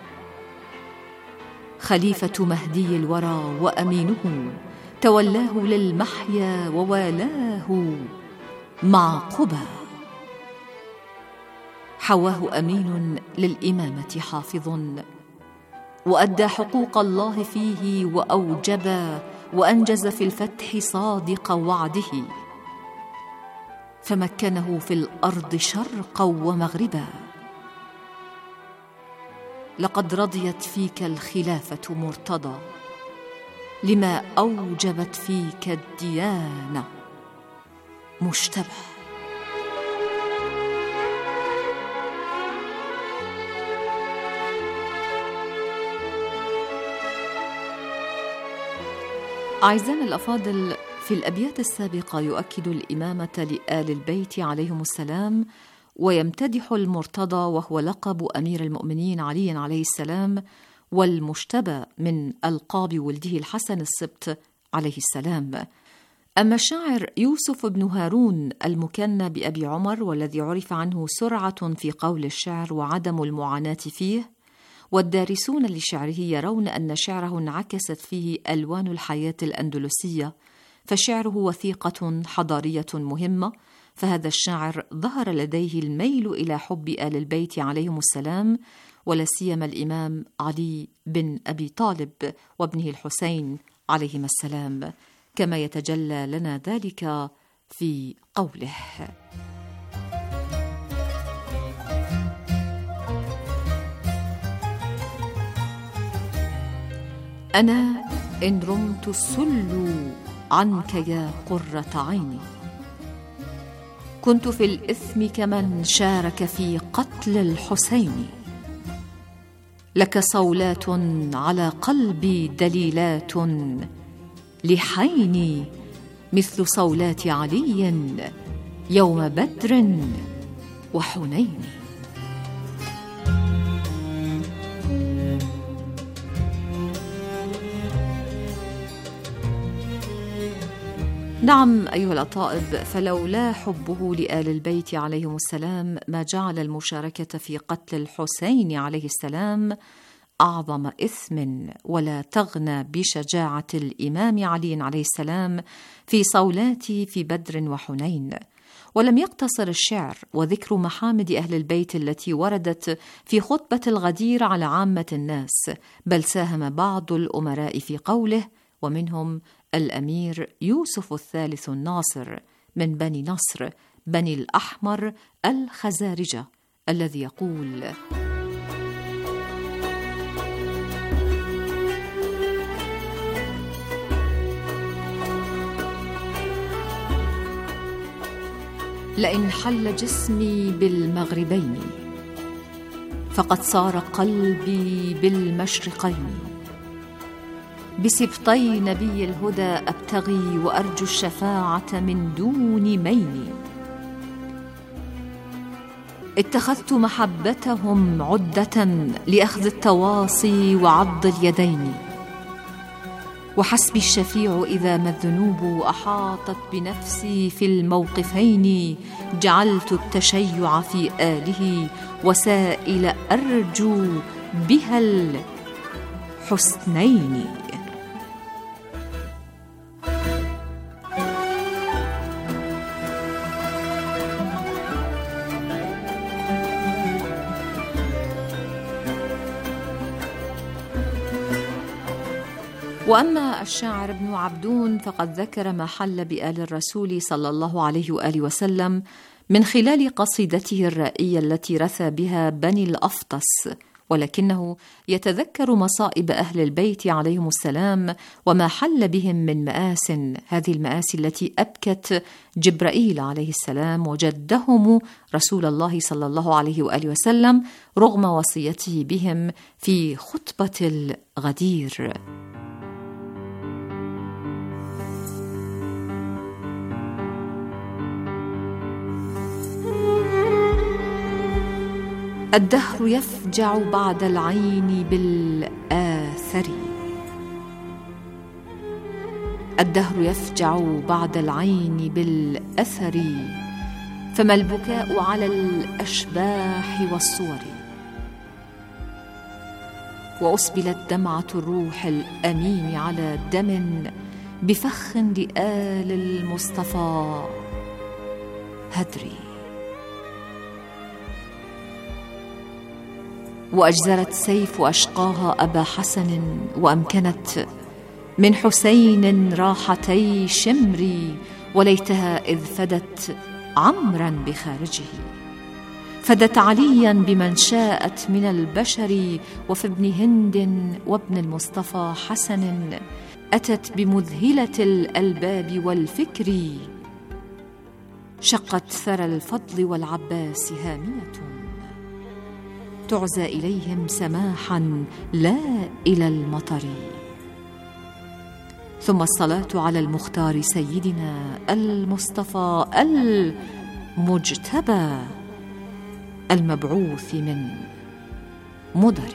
J: خليفة مهدي الورى وأمينه، تولاه للمحيا ووالاه مع قبى. حواه أمين للإمامة حافظ، وأدى حقوق الله فيه وأوجب، وأنجز في الفتح صادق وعده، فمكنه في الأرض شرقا ومغربا. لقد رضيت فيك الخلافة مرتضى، لما أوجبت فيك الديانة مجتبى. أعزائنا الأفاضل، في الأبيات السابقة يؤكد الإمامة لآل البيت عليهم السلام، ويمتدح المرتضى وهو لقب أمير المؤمنين علي عليه السلام، والمجتبى من ألقاب ولده الحسن السبط عليه السلام. أما الشاعر يوسف بن هارون المكنى بأبي عمر، والذي عرف عنه سرعة في قول الشعر وعدم المعاناة فيه، والدارسون لشعره يرون أن شعره انعكست فيه ألوان الحياة الأندلسية، فشعره وثيقة حضارية مهمة. فهذا الشاعر ظهر لديه الميل إلى حب آل البيت عليهم السلام، ولا سيما الإمام علي بن أبي طالب وابنه الحسين عليهما السلام، كما يتجلى لنا ذلك في قوله: أنا إن رمت السل عنك يا قرة عيني، كنت في الإثم كمن شارك في قتل الحسين. لك صولات على قلبي دليلات، لحيني مثل صولات علي يوم بدر وحنين. نعم أيها الأطائب، فلولا حبه لآل البيت عليهم السلام ما جعل المشاركة في قتل الحسين عليه السلام أعظم إثم، ولا تغنى بشجاعة الإمام علي عليه السلام في صولاته في بدر وحنين. ولم يقتصر الشعر وذكر محامد أهل البيت التي وردت في خطبة الغدير على عامة الناس، بل ساهم بعض الأمراء في قوله، ومنهم الأمير يوسف الثالث الناصر من بني نصر بني الأحمر الخزارجة، الذي يقول: لئن حل جسمي بالمغربين فقد صار قلبي بالمشرقين، بسبطي نبي الهدى أبتغي وأرجو الشفاعة من دون مين. اتخذت محبتهم عدة لأخذ التواصي وعض اليدين، وحسبي الشفيع إذا ما الذنوب أحاطت بنفسي في الموقفين، جعلت التشيع في آله وسائل أرجو بها الحسنين. وأما الشاعر ابن عبدون فقد ذكر ما حل بآل الرسول صلى الله عليه وآله وسلم من خلال قصيدته الرائية التي رثى بها بني الأفطس، ولكنه يتذكر مصائب أهل البيت عليهم السلام وما حل بهم من مآس، هذه المآسي التي أبكت جبرائيل عليه السلام وجدهم رسول الله صلى الله عليه وآله وسلم رغم وصيته بهم في خطبة الغدير. الدهر يفجع بعد العين بالآثر، الدهر يفجع بعد العين بالأثر، فما البكاء على الأشباح والصور، وأسبلت دمعة الروح الأمين على دم بفخ لآل المصطفى هدري، وأجزرت سيف أشقاها أبا حسن، وأمكنت من حسين راحتي شمري، وليتها إذ فدت عمرا بخارجه، فدت عليا بمن شاءت من البشر، وفي ابن هند وابن المصطفى حسن أتت بمذهلة الألباب والفكر، شقت ثرى الفضل والعباس هامية، تعزى إليهم سماحا لا إلى المطر. ثم الصلاة على المختار سيدنا المصطفى المجتبى المبعوث من مضر.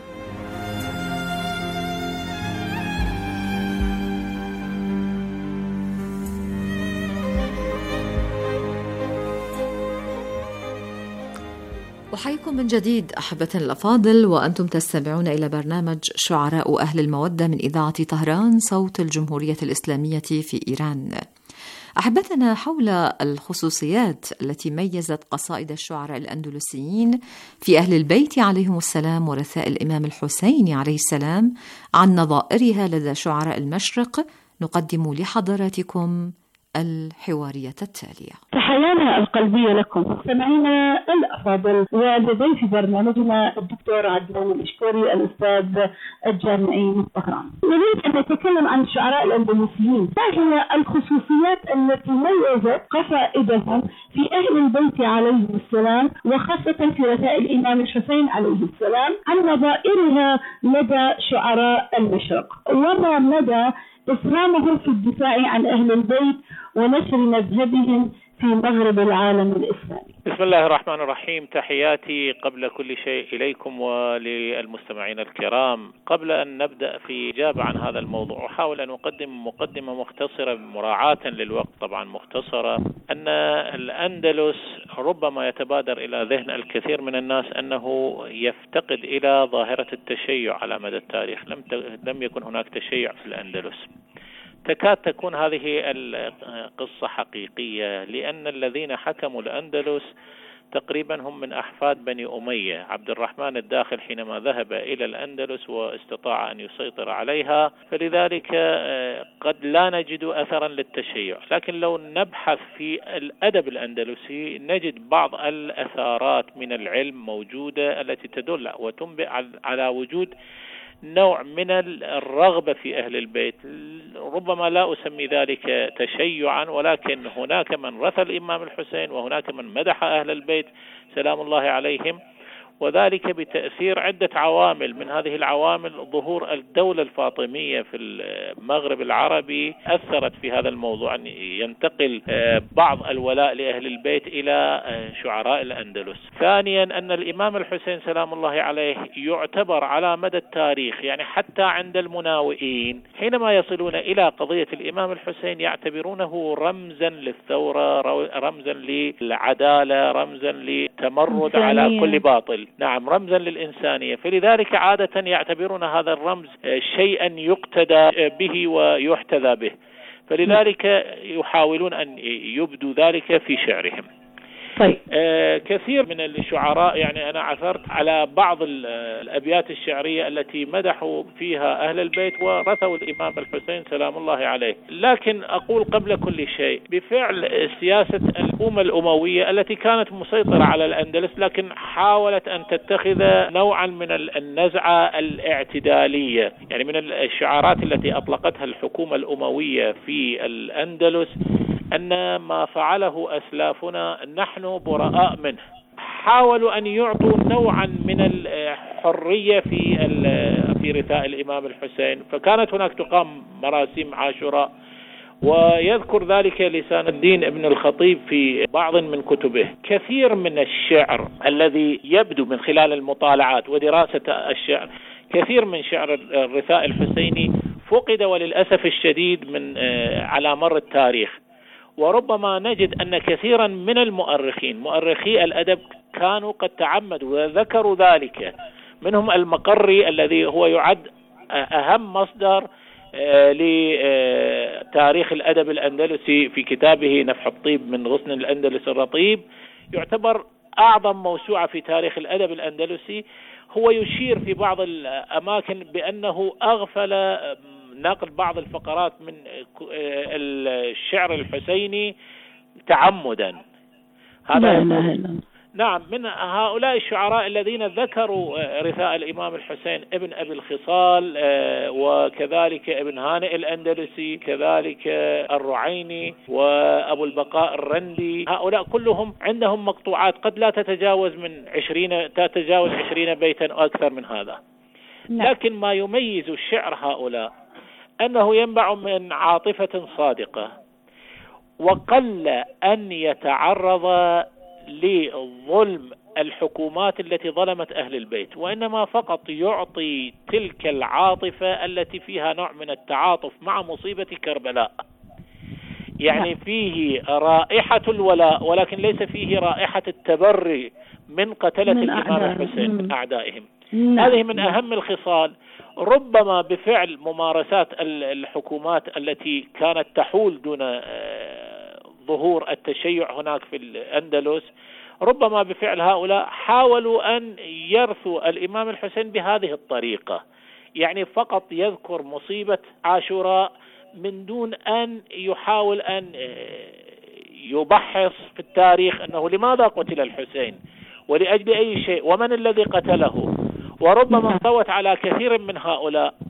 J: أحييكم من جديد أحبتنا الأفاضل، وأنتم تستمعون إلى برنامج شعراء أهل المودة من إذاعة طهران صوت الجمهورية الإسلامية في إيران. أحبتنا، حول الخصوصيات التي ميزت قصائد الشعراء الأندلسيين في أهل البيت عليهم السلام ورثاء الإمام الحسين عليه السلام عن نظائرها لدى شعراء المشرق، نقدم لحضراتكم الحوارية التالية.
K: تحيانا القلبية لكم سمعينا الأفاضل، ولدي في برنامجنا الدكتور عدنان المشكوري الأستاذ الجامعي من طهران. نريد أن نتكلم عن الشعراء الأندلسيين، ما هي الخصوصيات التي ميزت قصائدهم في أهل البيت عليهم السلام، وخاصة في رثاء الإمام الحسين عليه السلام، عن نظائرها لدى شعراء المشرق، وما مدى إسهامهم في الدفاع عن أهل البيت ونشر مذهبهم في مغرب العالم الإسلامي.
L: بسم الله الرحمن الرحيم. تحياتي قبل كل شيء إليكم وللمستمعين الكرام. قبل أن نبدأ في إجابة عن هذا الموضوع أحاول أن أقدم مقدمة مختصرة مراعاة للوقت، طبعا مختصرة، أن الأندلس ربما يتبادر إلى ذهن الكثير من الناس أنه يفتقد إلى ظاهرة التشيع على مدى التاريخ. لم لم يكن هناك تشيع في الأندلس. تكاد تكون هذه القصة حقيقية، لأن الذين حكموا الأندلس تقريبا هم من أحفاد بني أمية. عبد الرحمن الداخل حينما ذهب إلى الأندلس واستطاع أن يسيطر عليها، فلذلك قد لا نجد أثرا للتشيع. لكن لو نبحث في الأدب الأندلسي نجد بعض الأثارات من العلم موجودة التي تدل وتنبئ على وجود نوع من الرغبة في أهل البيت. ربما لا أسمي ذلك تشيعا، ولكن هناك من رثى الإمام الحسين وهناك من مدح أهل البيت سلام الله عليهم، وذلك بتأثير عدة عوامل. من هذه العوامل ظهور الدولة الفاطمية في المغرب العربي أثرت في هذا الموضوع، أن ينتقل بعض الولاء لأهل البيت إلى شعراء الأندلس. ثانيا أن الإمام الحسين سلام الله عليه يعتبر على مدى التاريخ، يعني حتى عند المناوئين حينما يصلون إلى قضية الإمام الحسين يعتبرونه رمزا للثورة، رمزا للعدالة، رمزا للتمرد على كل باطل، نعم رمزا للإنسانية. فلذلك عادة يعتبرون هذا الرمز شيئا يقتدى به ويحتذى به، فلذلك يحاولون أن يبدوا ذلك في شعرهم.
K: طيب.
L: آه كثير من الشعراء، يعني أنا عثرت على بعض الأبيات الشعرية التي مدحوا فيها أهل البيت ورثوا الإمام الحسين سلام الله عليه. لكن أقول قبل كل شيء بفعل سياسة الأمة الأموية التي كانت مسيطرة على الأندلس، لكن حاولت أن تتخذ نوعا من النزعة الاعتدالية، يعني من الشعارات التي أطلقتها الحكومة الأموية في الأندلس أن ما فعله أسلافنا نحن براء منه. حاولوا أن يعطوا نوعا من الحرية في في رثاء الإمام الحسين، فكانت هناك تقام مراسم عاشوراء، ويذكر ذلك لسان الدين ابن الخطيب في بعض من كتبه. كثير من الشعر الذي يبدو من خلال المطالعات ودراسة الشعر، كثير من شعر الرثاء الحسيني فقد وللأسف الشديد من على مر التاريخ. وربما نجد أن كثيرا من المؤرخين مؤرخي الأدب كانوا قد تعمدوا وذكروا ذلك، منهم المقري الذي هو يعد أهم مصدر لتاريخ الأدب الأندلسي في كتابه نفح الطيب من غصن الأندلس الرطيب، يعتبر أعظم موسوعة في تاريخ الأدب الأندلسي. هو يشير في بعض الأماكن بأنه أغفل نقل بعض الفقرات من الشعر الحسيني تعمدا. هذا
K: لا
L: نعم من هؤلاء الشعراء الذين ذكروا رثاء الإمام الحسين ابن أبي الخصال، وكذلك ابن هانئ الأندلسي، كذلك الرعيني وأبو البقاء الرندي. هؤلاء كلهم عندهم مقطوعات قد لا تتجاوز من عشرين تتجاوز عشرين بيتا أو أكثر من هذا. لكن ما يميز الشعر هؤلاء أنه ينبع من عاطفة صادقة، وقل أن يتعرض لظلم الحكومات التي ظلمت أهل البيت، وإنما فقط يعطي تلك العاطفة التي فيها نوع من التعاطف مع مصيبة كربلاء. يعني فيه رائحة الولاء، ولكن ليس فيه رائحة التبري من قتلة الإمام الحسين من أعدائهم. هذه من أهم الخصال. ربما بفعل ممارسات الحكومات التي كانت تحول دون ظهور التشيع هناك في الأندلس، ربما بفعل هؤلاء حاولوا أن يرثوا الإمام الحسين بهذه الطريقة، يعني فقط يذكر مصيبة عاشوراء من دون أن يحاول أن يبحث في التاريخ أنه لماذا قتل الحسين ولأجل أي شيء ومن الذي قتله. وربما انطوت على كثير من هؤلاء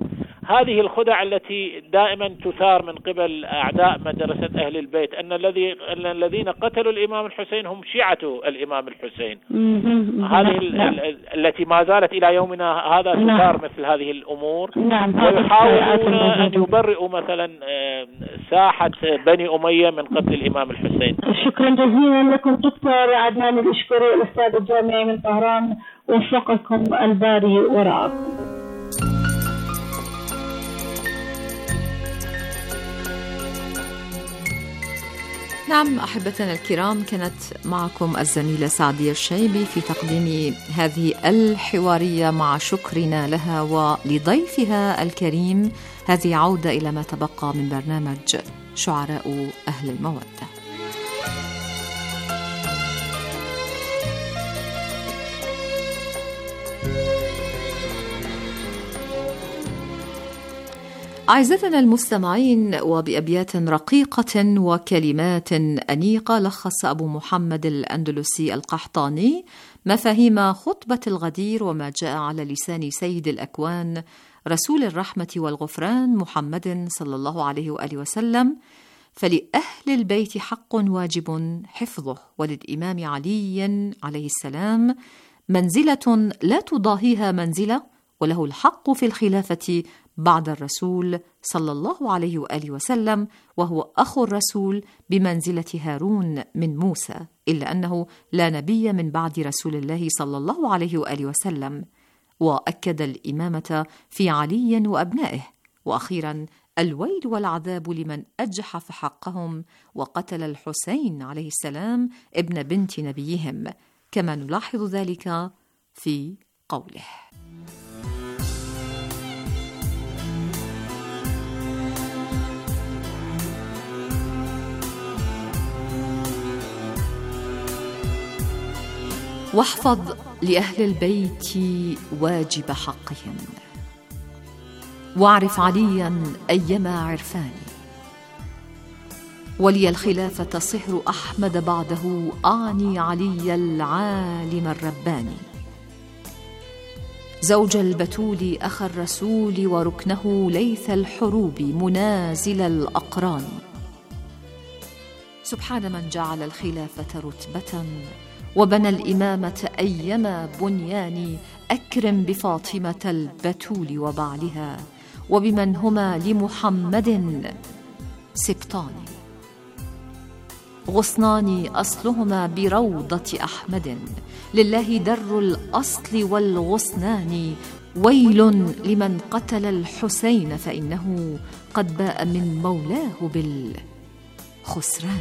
L: هذه الخدع التي دائما تثار من قبل أعداء مدرسة أهل البيت، أن الذي أن الذين قتلوا الإمام الحسين هم شيعة الإمام الحسين. هذه التي ما زالت إلى يومنا هذا تثار مثل هذه الأمور، ويحاولون أن يبرئوا مثلا ساحة بني أمية من قتل الإمام الحسين.
K: شكرا جزيلا لكم دكتور عدنان الإشكوري الأستاذ الجامعي من طهران، وفقكم الباري ورعاكم.
J: نعم أحبتنا الكرام، كانت معكم الزميلة سعدية الشيبي في تقديم هذه الحوارية مع شكرنا لها ولضيفها الكريم. هذه عودة إلى ما تبقى من برنامج شعراء أهل المودة. أعزتنا المستمعين، وبأبيات رقيقة وكلمات أنيقة لخص أبو محمد الأندلسي القحطاني مفاهيم خطبة الغدير وما جاء على لسان سيد الأكوان رسول الرحمة والغفران محمد صلى الله عليه وآله وسلم: فلأهل البيت حق واجب حفظه، وللإمام علي عليه السلام منزلة لا تضاهيها منزلة، وله الحق في الخلافة بعد الرسول صلى الله عليه وآله وسلم، وهو أخو الرسول بمنزلة هارون من موسى، إلا أنه لا نبي من بعد رسول الله صلى الله عليه وآله وسلم. وأكد الإمامة في علي وأبنائه. وأخيرا: الويل والعذاب لمن أجحف حقهم وقتل الحسين عليه السلام ابن بنت نبيهم، كما نلاحظ ذلك في قوله: واحفظ لأهل البيت واجب حقهم، واعرف عليا أيما عرفان، ولي الخلافة صهر أحمد بعده، أعني علي العالم الرباني، زوج البتول أخ الرسول، وركنه ليث الحروب منازل الأقران. سبحان من جعل الخلافة رتبة وبنى الإمامة أيما بنيان، أكرم بفاطمة البتول وبعلها، وبمن هما لمحمد سبطان، غصنان أصلهما بروضة أحمد، لله در الأصل والغصنان، ويل لمن قتل الحسين فإنه قد باء من مولاه بالخسران.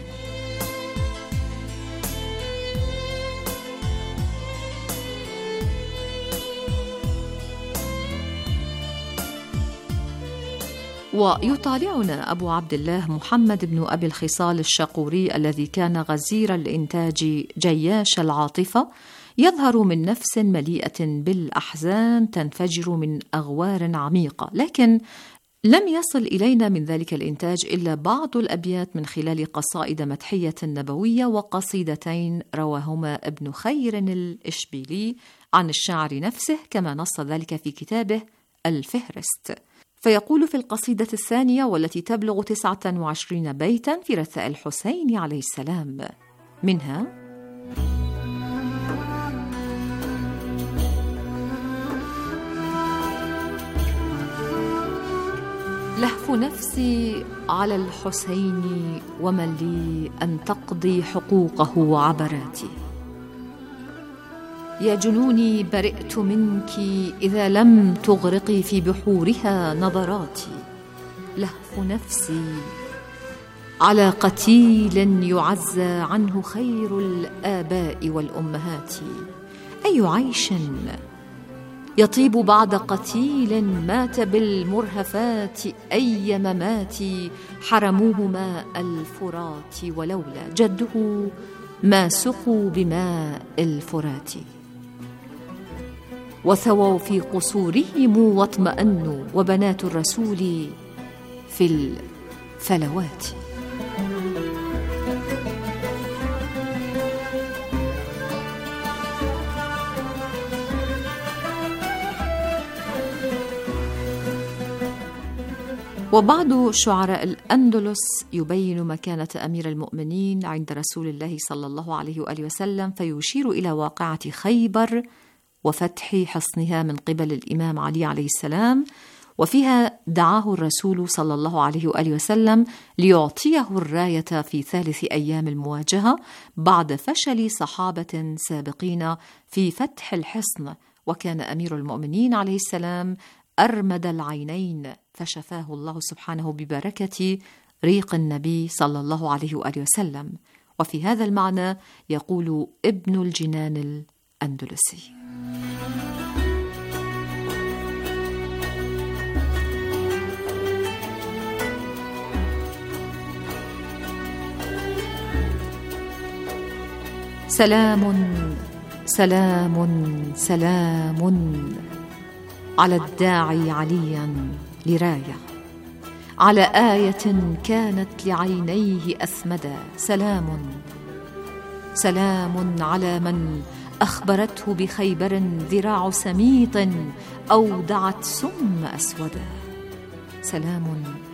J: ويطالعنا أبو عبد الله محمد بن أبي الخصال الشقوري الذي كان غزير الإنتاج جياش العاطفة، يظهر من نفس مليئة بالأحزان تنفجر من أغوار عميقة، لكن لم يصل إلينا من ذلك الإنتاج إلا بعض الأبيات من خلال قصائد مدحية نبوية وقصيدتين رواهما ابن خير الإشبيلي عن الشاعر نفسه، كما نص ذلك في كتابه الفهرست. فيقول في القصيدة الثانية والتي تبلغ تسعة وعشرين بيتا في رثاء الحسين عليه السلام، منها: لهف نفسي على الحسين ومن لي أن تقضي حقوقه عبراتي، يا جنوني برئت منك إذا لم تغرقي في بحورها نظراتي، لهف نفسي على قتيل يعزى عنه خير الآباء والأمهات، أي عيش يطيب بعد قتيل مات بالمرهفات، أي ممات حرموه ماء الفرات، ولولا جده ما سقوا بماء الفرات، وثووا في قصورهم واطمأنوا، وبنات الرسول في الفلوات. وبعض شعراء الأندلس يبين مكانة أمير المؤمنين عند رسول الله صلى الله عليه وآله وسلم، فيشير إلى واقعة خيبر وفتح حصنها من قبل الإمام علي عليه السلام، وفيها دعاه الرسول صلى الله عليه وآله وسلم ليعطيه الراية في ثالث أيام المواجهة بعد فشل صحابة سابقين في فتح الحصن، وكان أمير المؤمنين عليه السلام أرمد العينين، فشفاه الله سبحانه ببركة ريق النبي صلى الله عليه وآله وسلم. وفي هذا المعنى يقول ابن الجنان الأندلسي: سلام سلام سلام على الداعي عليا لراية، على آية كانت لعينيه أثمدا، سلام سلام على من أخبرته بخيبر ذراع سميط أودعت سم أسودا، سلام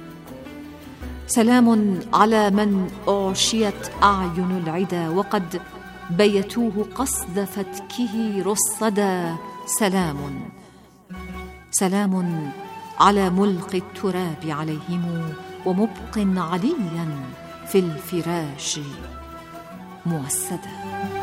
J: سلام على من أعشيت أعين العدا وقد بيتوه قصد فتكه رصدا، سلام سلام على ملقي التراب عليهم ومبق عليا في الفراش موسدا.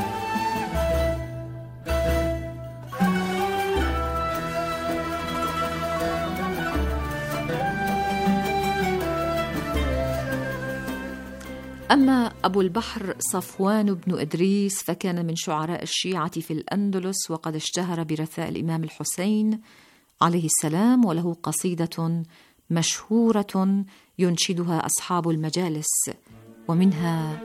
J: أما أبو البحر صفوان بن إدريس فكان من شعراء الشيعة في الأندلس، وقد اشتهر برثاء الإمام الحسين عليه السلام، وله قصيدة مشهورة ينشدها أصحاب المجالس، ومنها: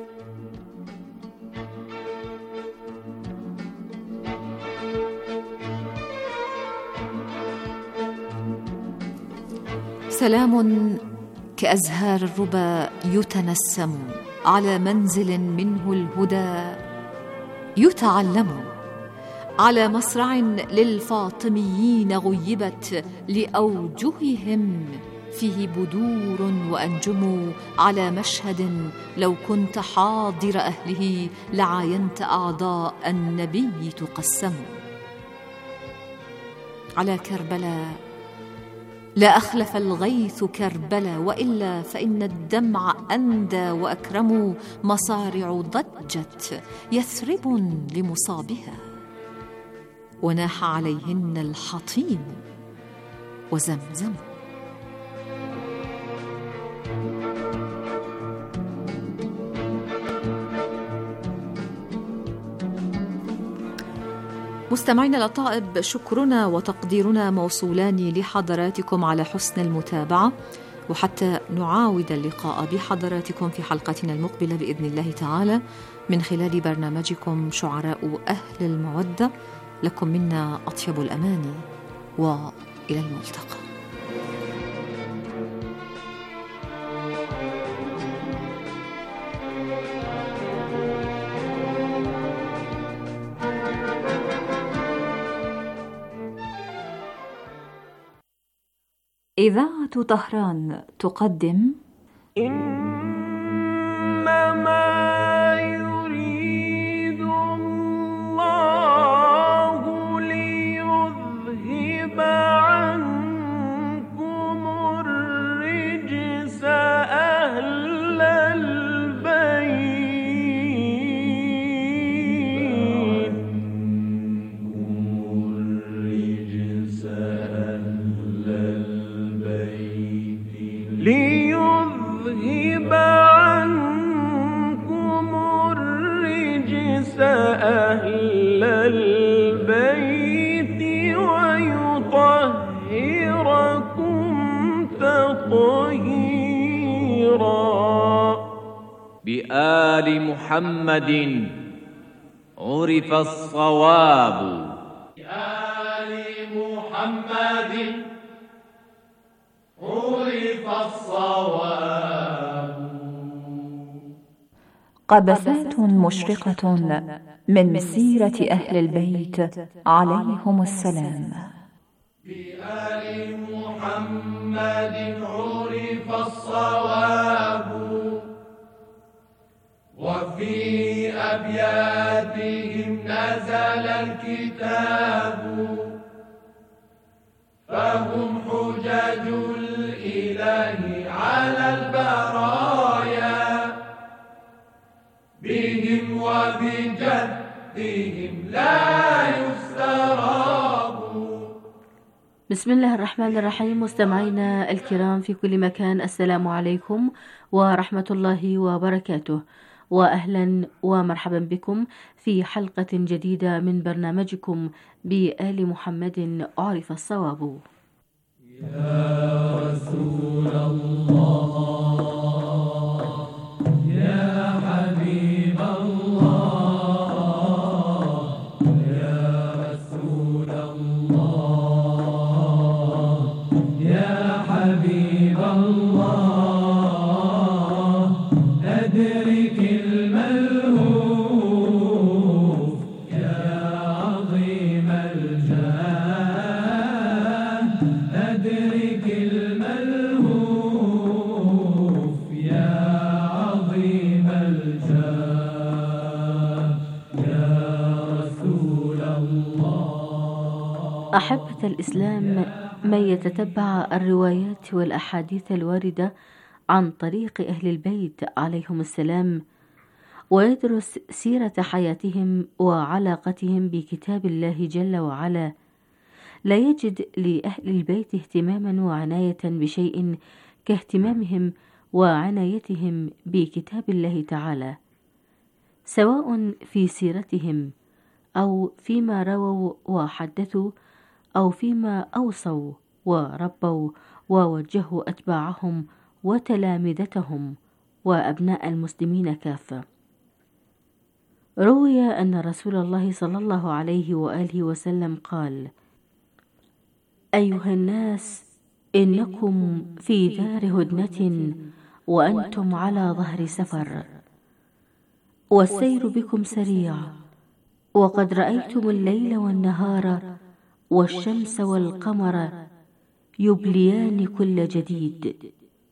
J: سلام كأزهار الربا يتنسم على منزل منه الهدى يتعلم، على مصرع للفاطميين غيبت لأوجههم فيه بدور وأنجم، على مشهد لو كنت حاضر أهله لعاينت أعضاء النبي تقسم، على كربلاء لا أخلف الغيث كربلا، وإلا فإن الدمع أندى وأكرم، مصارع ضجت يثرب لمصابها وناح عليهن الحطيم وزمزم. مستمعينا الأطائب، شكرنا وتقديرنا موصولان لحضراتكم على حسن المتابعة، وحتى نعاود اللقاء بحضراتكم في حلقتنا المقبلة بإذن الله تعالى من خلال برنامجكم شعراء أهل المودة، لكم منا أطيب الأماني وإلى الملتقى. إذاعة طهران تقدم
M: إنما يريد الله ليذهب عنكم الرجس أهل البيت الرجس أهل البيت ليذهب عنكم الرجس أهل البيت ويطهركم تطهيرا.
N: بآل محمد عرف الصواب.
M: بآل محمد عرف الصواب.
O: قبسات مشرقة من سيرة أهل البيت عليهم السلام.
M: بآل محمد عرف الكتاب فهم حجج الإله على البرايا بهم وبجدهم لا يستراب.
P: بسم الله الرحمن الرحيم. مستمعينا الكرام في كل مكان، السلام عليكم ورحمة الله وبركاته، وأهلا ومرحبا بكم في حلقة جديدة من برنامجكم بآل محمد عرف الصواب.
M: يا رسول الله يا حبيب الله يا رسول الله يا حبيب الله أدرك الملهوف يا عظيم الجاه أدرك الملهوف يا عظيم الجاه يا رسول الله.
P: أحبة الإسلام، من يتتبع الروايات والأحاديث الواردة عن طريق أهل البيت عليهم السلام ويدرس سيرة حياتهم وعلاقتهم بكتاب الله جل وعلا، لا يجد لأهل البيت اهتماما وعناية بشيء كاهتمامهم وعنايتهم بكتاب الله تعالى، سواء في سيرتهم أو فيما رووا وحدثوا أو فيما أوصوا وربوا ووجهوا أتباعهم وتلامذتهم وأبناء المسلمين كافة. روي أن رسول الله صلى الله عليه وآله وسلم قال: أيها الناس، إنكم في دار هدنة وأنتم على ظهر سفر، والسير بكم سريع، وقد رأيتم الليل والنهار والشمس والقمر يبليان كل جديد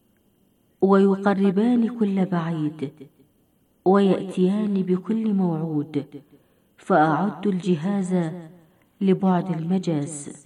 P: ويقربان كل بعيد ويأتيان بكل موعود، فأعدوا الجهاز لبعد المجاز.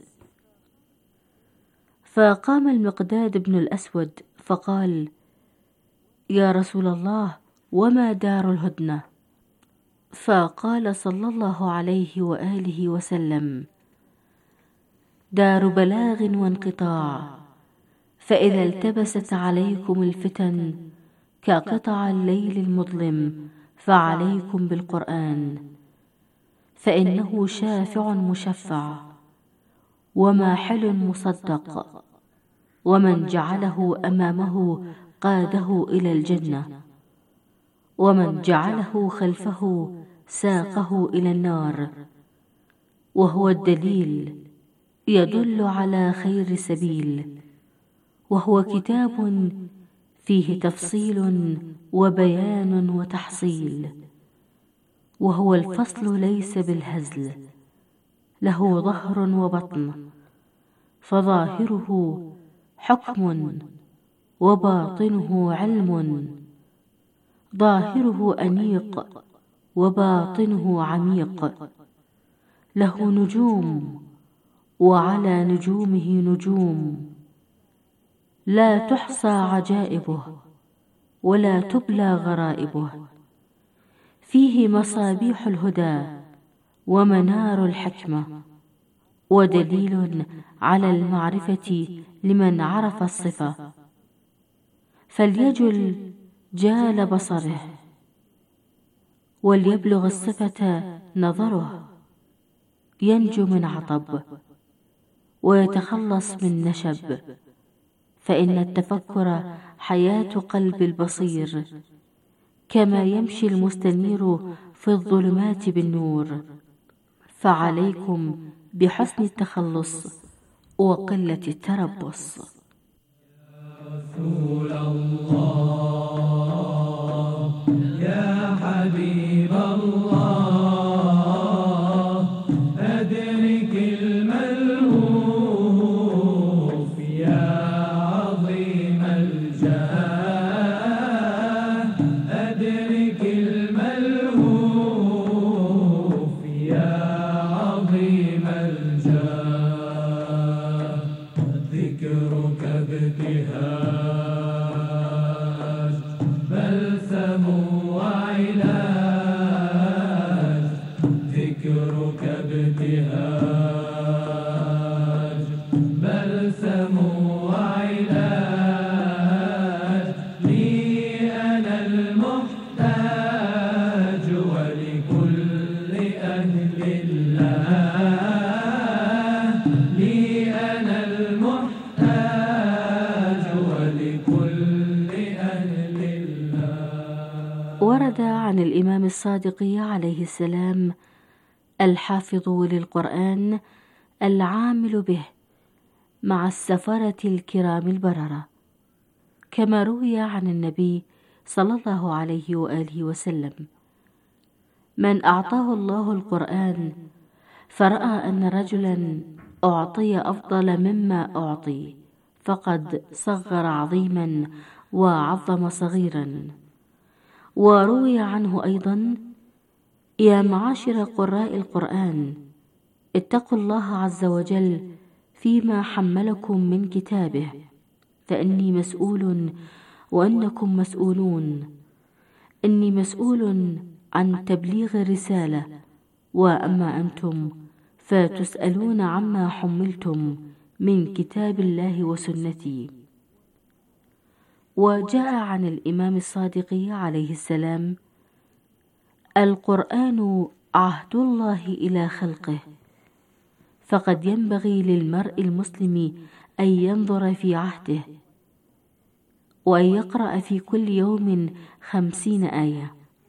P: فقام المقداد بن الأسود فقال: يا رسول الله، وما دار الهدنة؟ فقال صلى الله عليه وآله وسلم: دار بلاغ وانقطاع، فإذا التبست عليكم الفتن كقطع الليل المظلم فعليكم بالقرآن، فإنه شافع مشفع وماحل مصدق، ومن جعله أمامه قاده إلى الجنة، ومن جعله خلفه ساقه إلى النار، وهو الدليل يدل على خير سبيل، وهو كتاب فيه تفصيل وبيان وتحصيل، وهو الفصل ليس بالهزل، له ظهر وبطن، فظاهره حكم وباطنه علم، ظاهره أنيق وباطنه عميق، له نجوم وعلى نجومه نجوم، لا تحصى عجائبه ولا تبلى غرائبه، فيه مصابيح الهدى ومنار الحكمة، ودليل على المعرفة لمن عرف الصفة، فليجل جال بصره، وليبلغ الصفة نظره، ينجو من عطب ويتخلص من نشب، فإن التفكر حياة قلب البصير، كما يمشي المستنير في الظلمات بالنور، فعليكم بحسن التخلص وقلة التربص.
M: رسول الله يا حبيب الله أدرك الملهوف يا عظيم الجاه أدرك الملهوف يا بلسم وعلاج لي أنا المحتاج ولكل أهل الله لي أنا المحتاج ولكل أهل الله.
P: ورد عن الإمام الصادق عليه السلام الحافظ للقرآن العامل به مع السفرة الكرام البررة، كما روي عن النبي صلى الله عليه وآله وسلم: من أعطاه الله القرآن فرأى أن رجلا أعطي أفضل مما أعطي فقد صغر عظيما وعظم صغيرا. وروي عنه أيضا: يا معاشر قراء القرآن اتقوا الله عز وجل فيما حملكم من كتابه، فإني مسؤول وأنكم مسؤولون. إني مسؤول عن تبليغ الرسالة، وأما أنتم فتسألون عما حملتم من كتاب الله وسنتي. وجاء عن الإمام الصادق عليه السلام: القرآن عهد الله إلى خلقه، فقد ينبغي للمرء المسلم أن ينظر في عهده وأن يقرأ في كل يوم خمسين آية.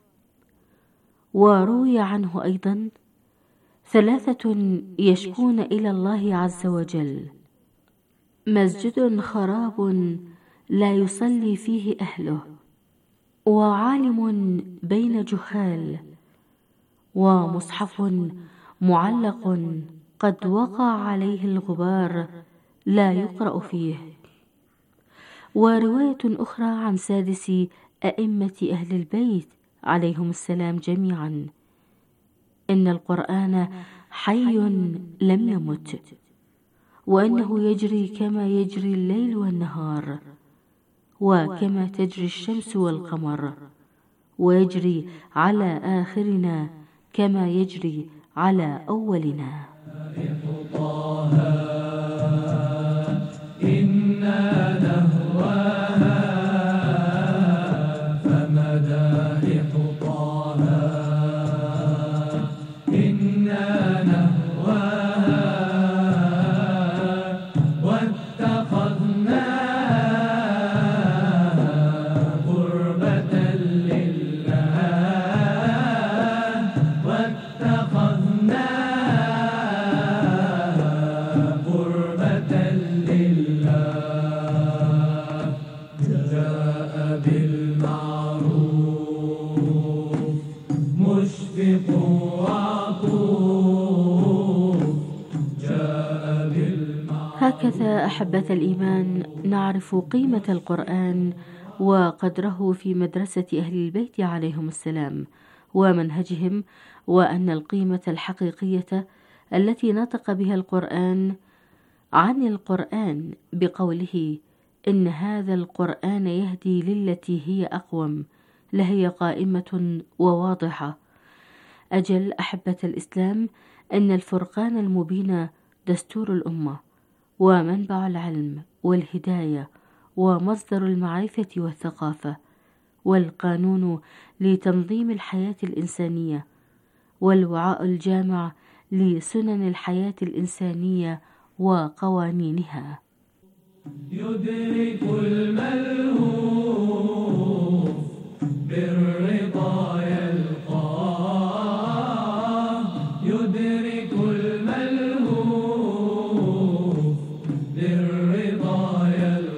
P: وروي عنه أيضا: ثلاثة يشكون إلى الله عز وجل: مسجد خراب لا يصلي فيه أهله، وعالم بين جهال، ومصحف معلق قد وقع عليه الغبار لا يقرأ فيه. ورواية أخرى عن سادس أئمة أهل البيت عليهم السلام جميعا: إن القرآن حي لم يمت، وأنه يجري كما يجري الليل والنهار، وكما تجري الشمس والقمر، ويجري على آخرنا كما يجري على أولنا.
M: إنا نهواها فمدائح طه إنا نهواها واتخذناها قربة لله واتخذناها قربة لله. جاء بالمعروف مشفق وعطوف جاء بالمعروف.
P: هكذا أحبة الإيمان نعرف قيمة القرآن وقدره في مدرسة أهل البيت عليهم السلام ومنهجهم، وأن القيمة الحقيقية التي نطق بها القرآن عن القرآن بقوله: إن هذا القرآن يهدي للتي هي أقوم، لهي قائمة وواضحة. أجل أحبة الإسلام، أن الفرقان المبين دستور الأمة ومنبع العلم والهداية ومصدر المعرفة والثقافة، والقانون لتنظيم الحياة الإنسانية، والوعاء الجامع لسنن الحياة الإنسانية وقوانينها.
M: يدرك الملهوف بالرضا يلقاه يدرك الملهوف بالرضا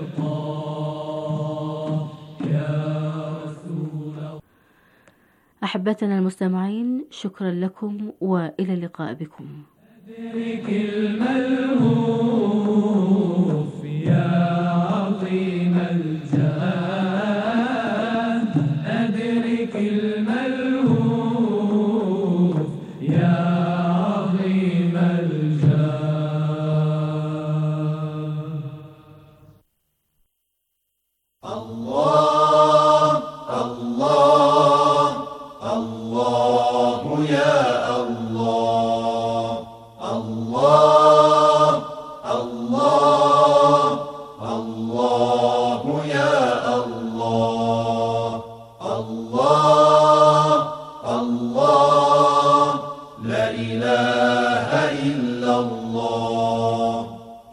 M: يلقاه يا رسول الله.
P: أحبتنا المستمعين، شكرا لكم وإلى اللقاء بكم.
M: يدرك الملهوف يا عظيم الجاه أدرك الملهوف يا عظيم الجاه.
Q: الله الله الله يا الله الله الله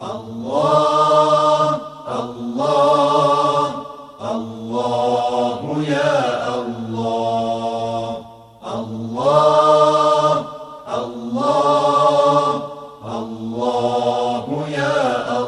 Q: الله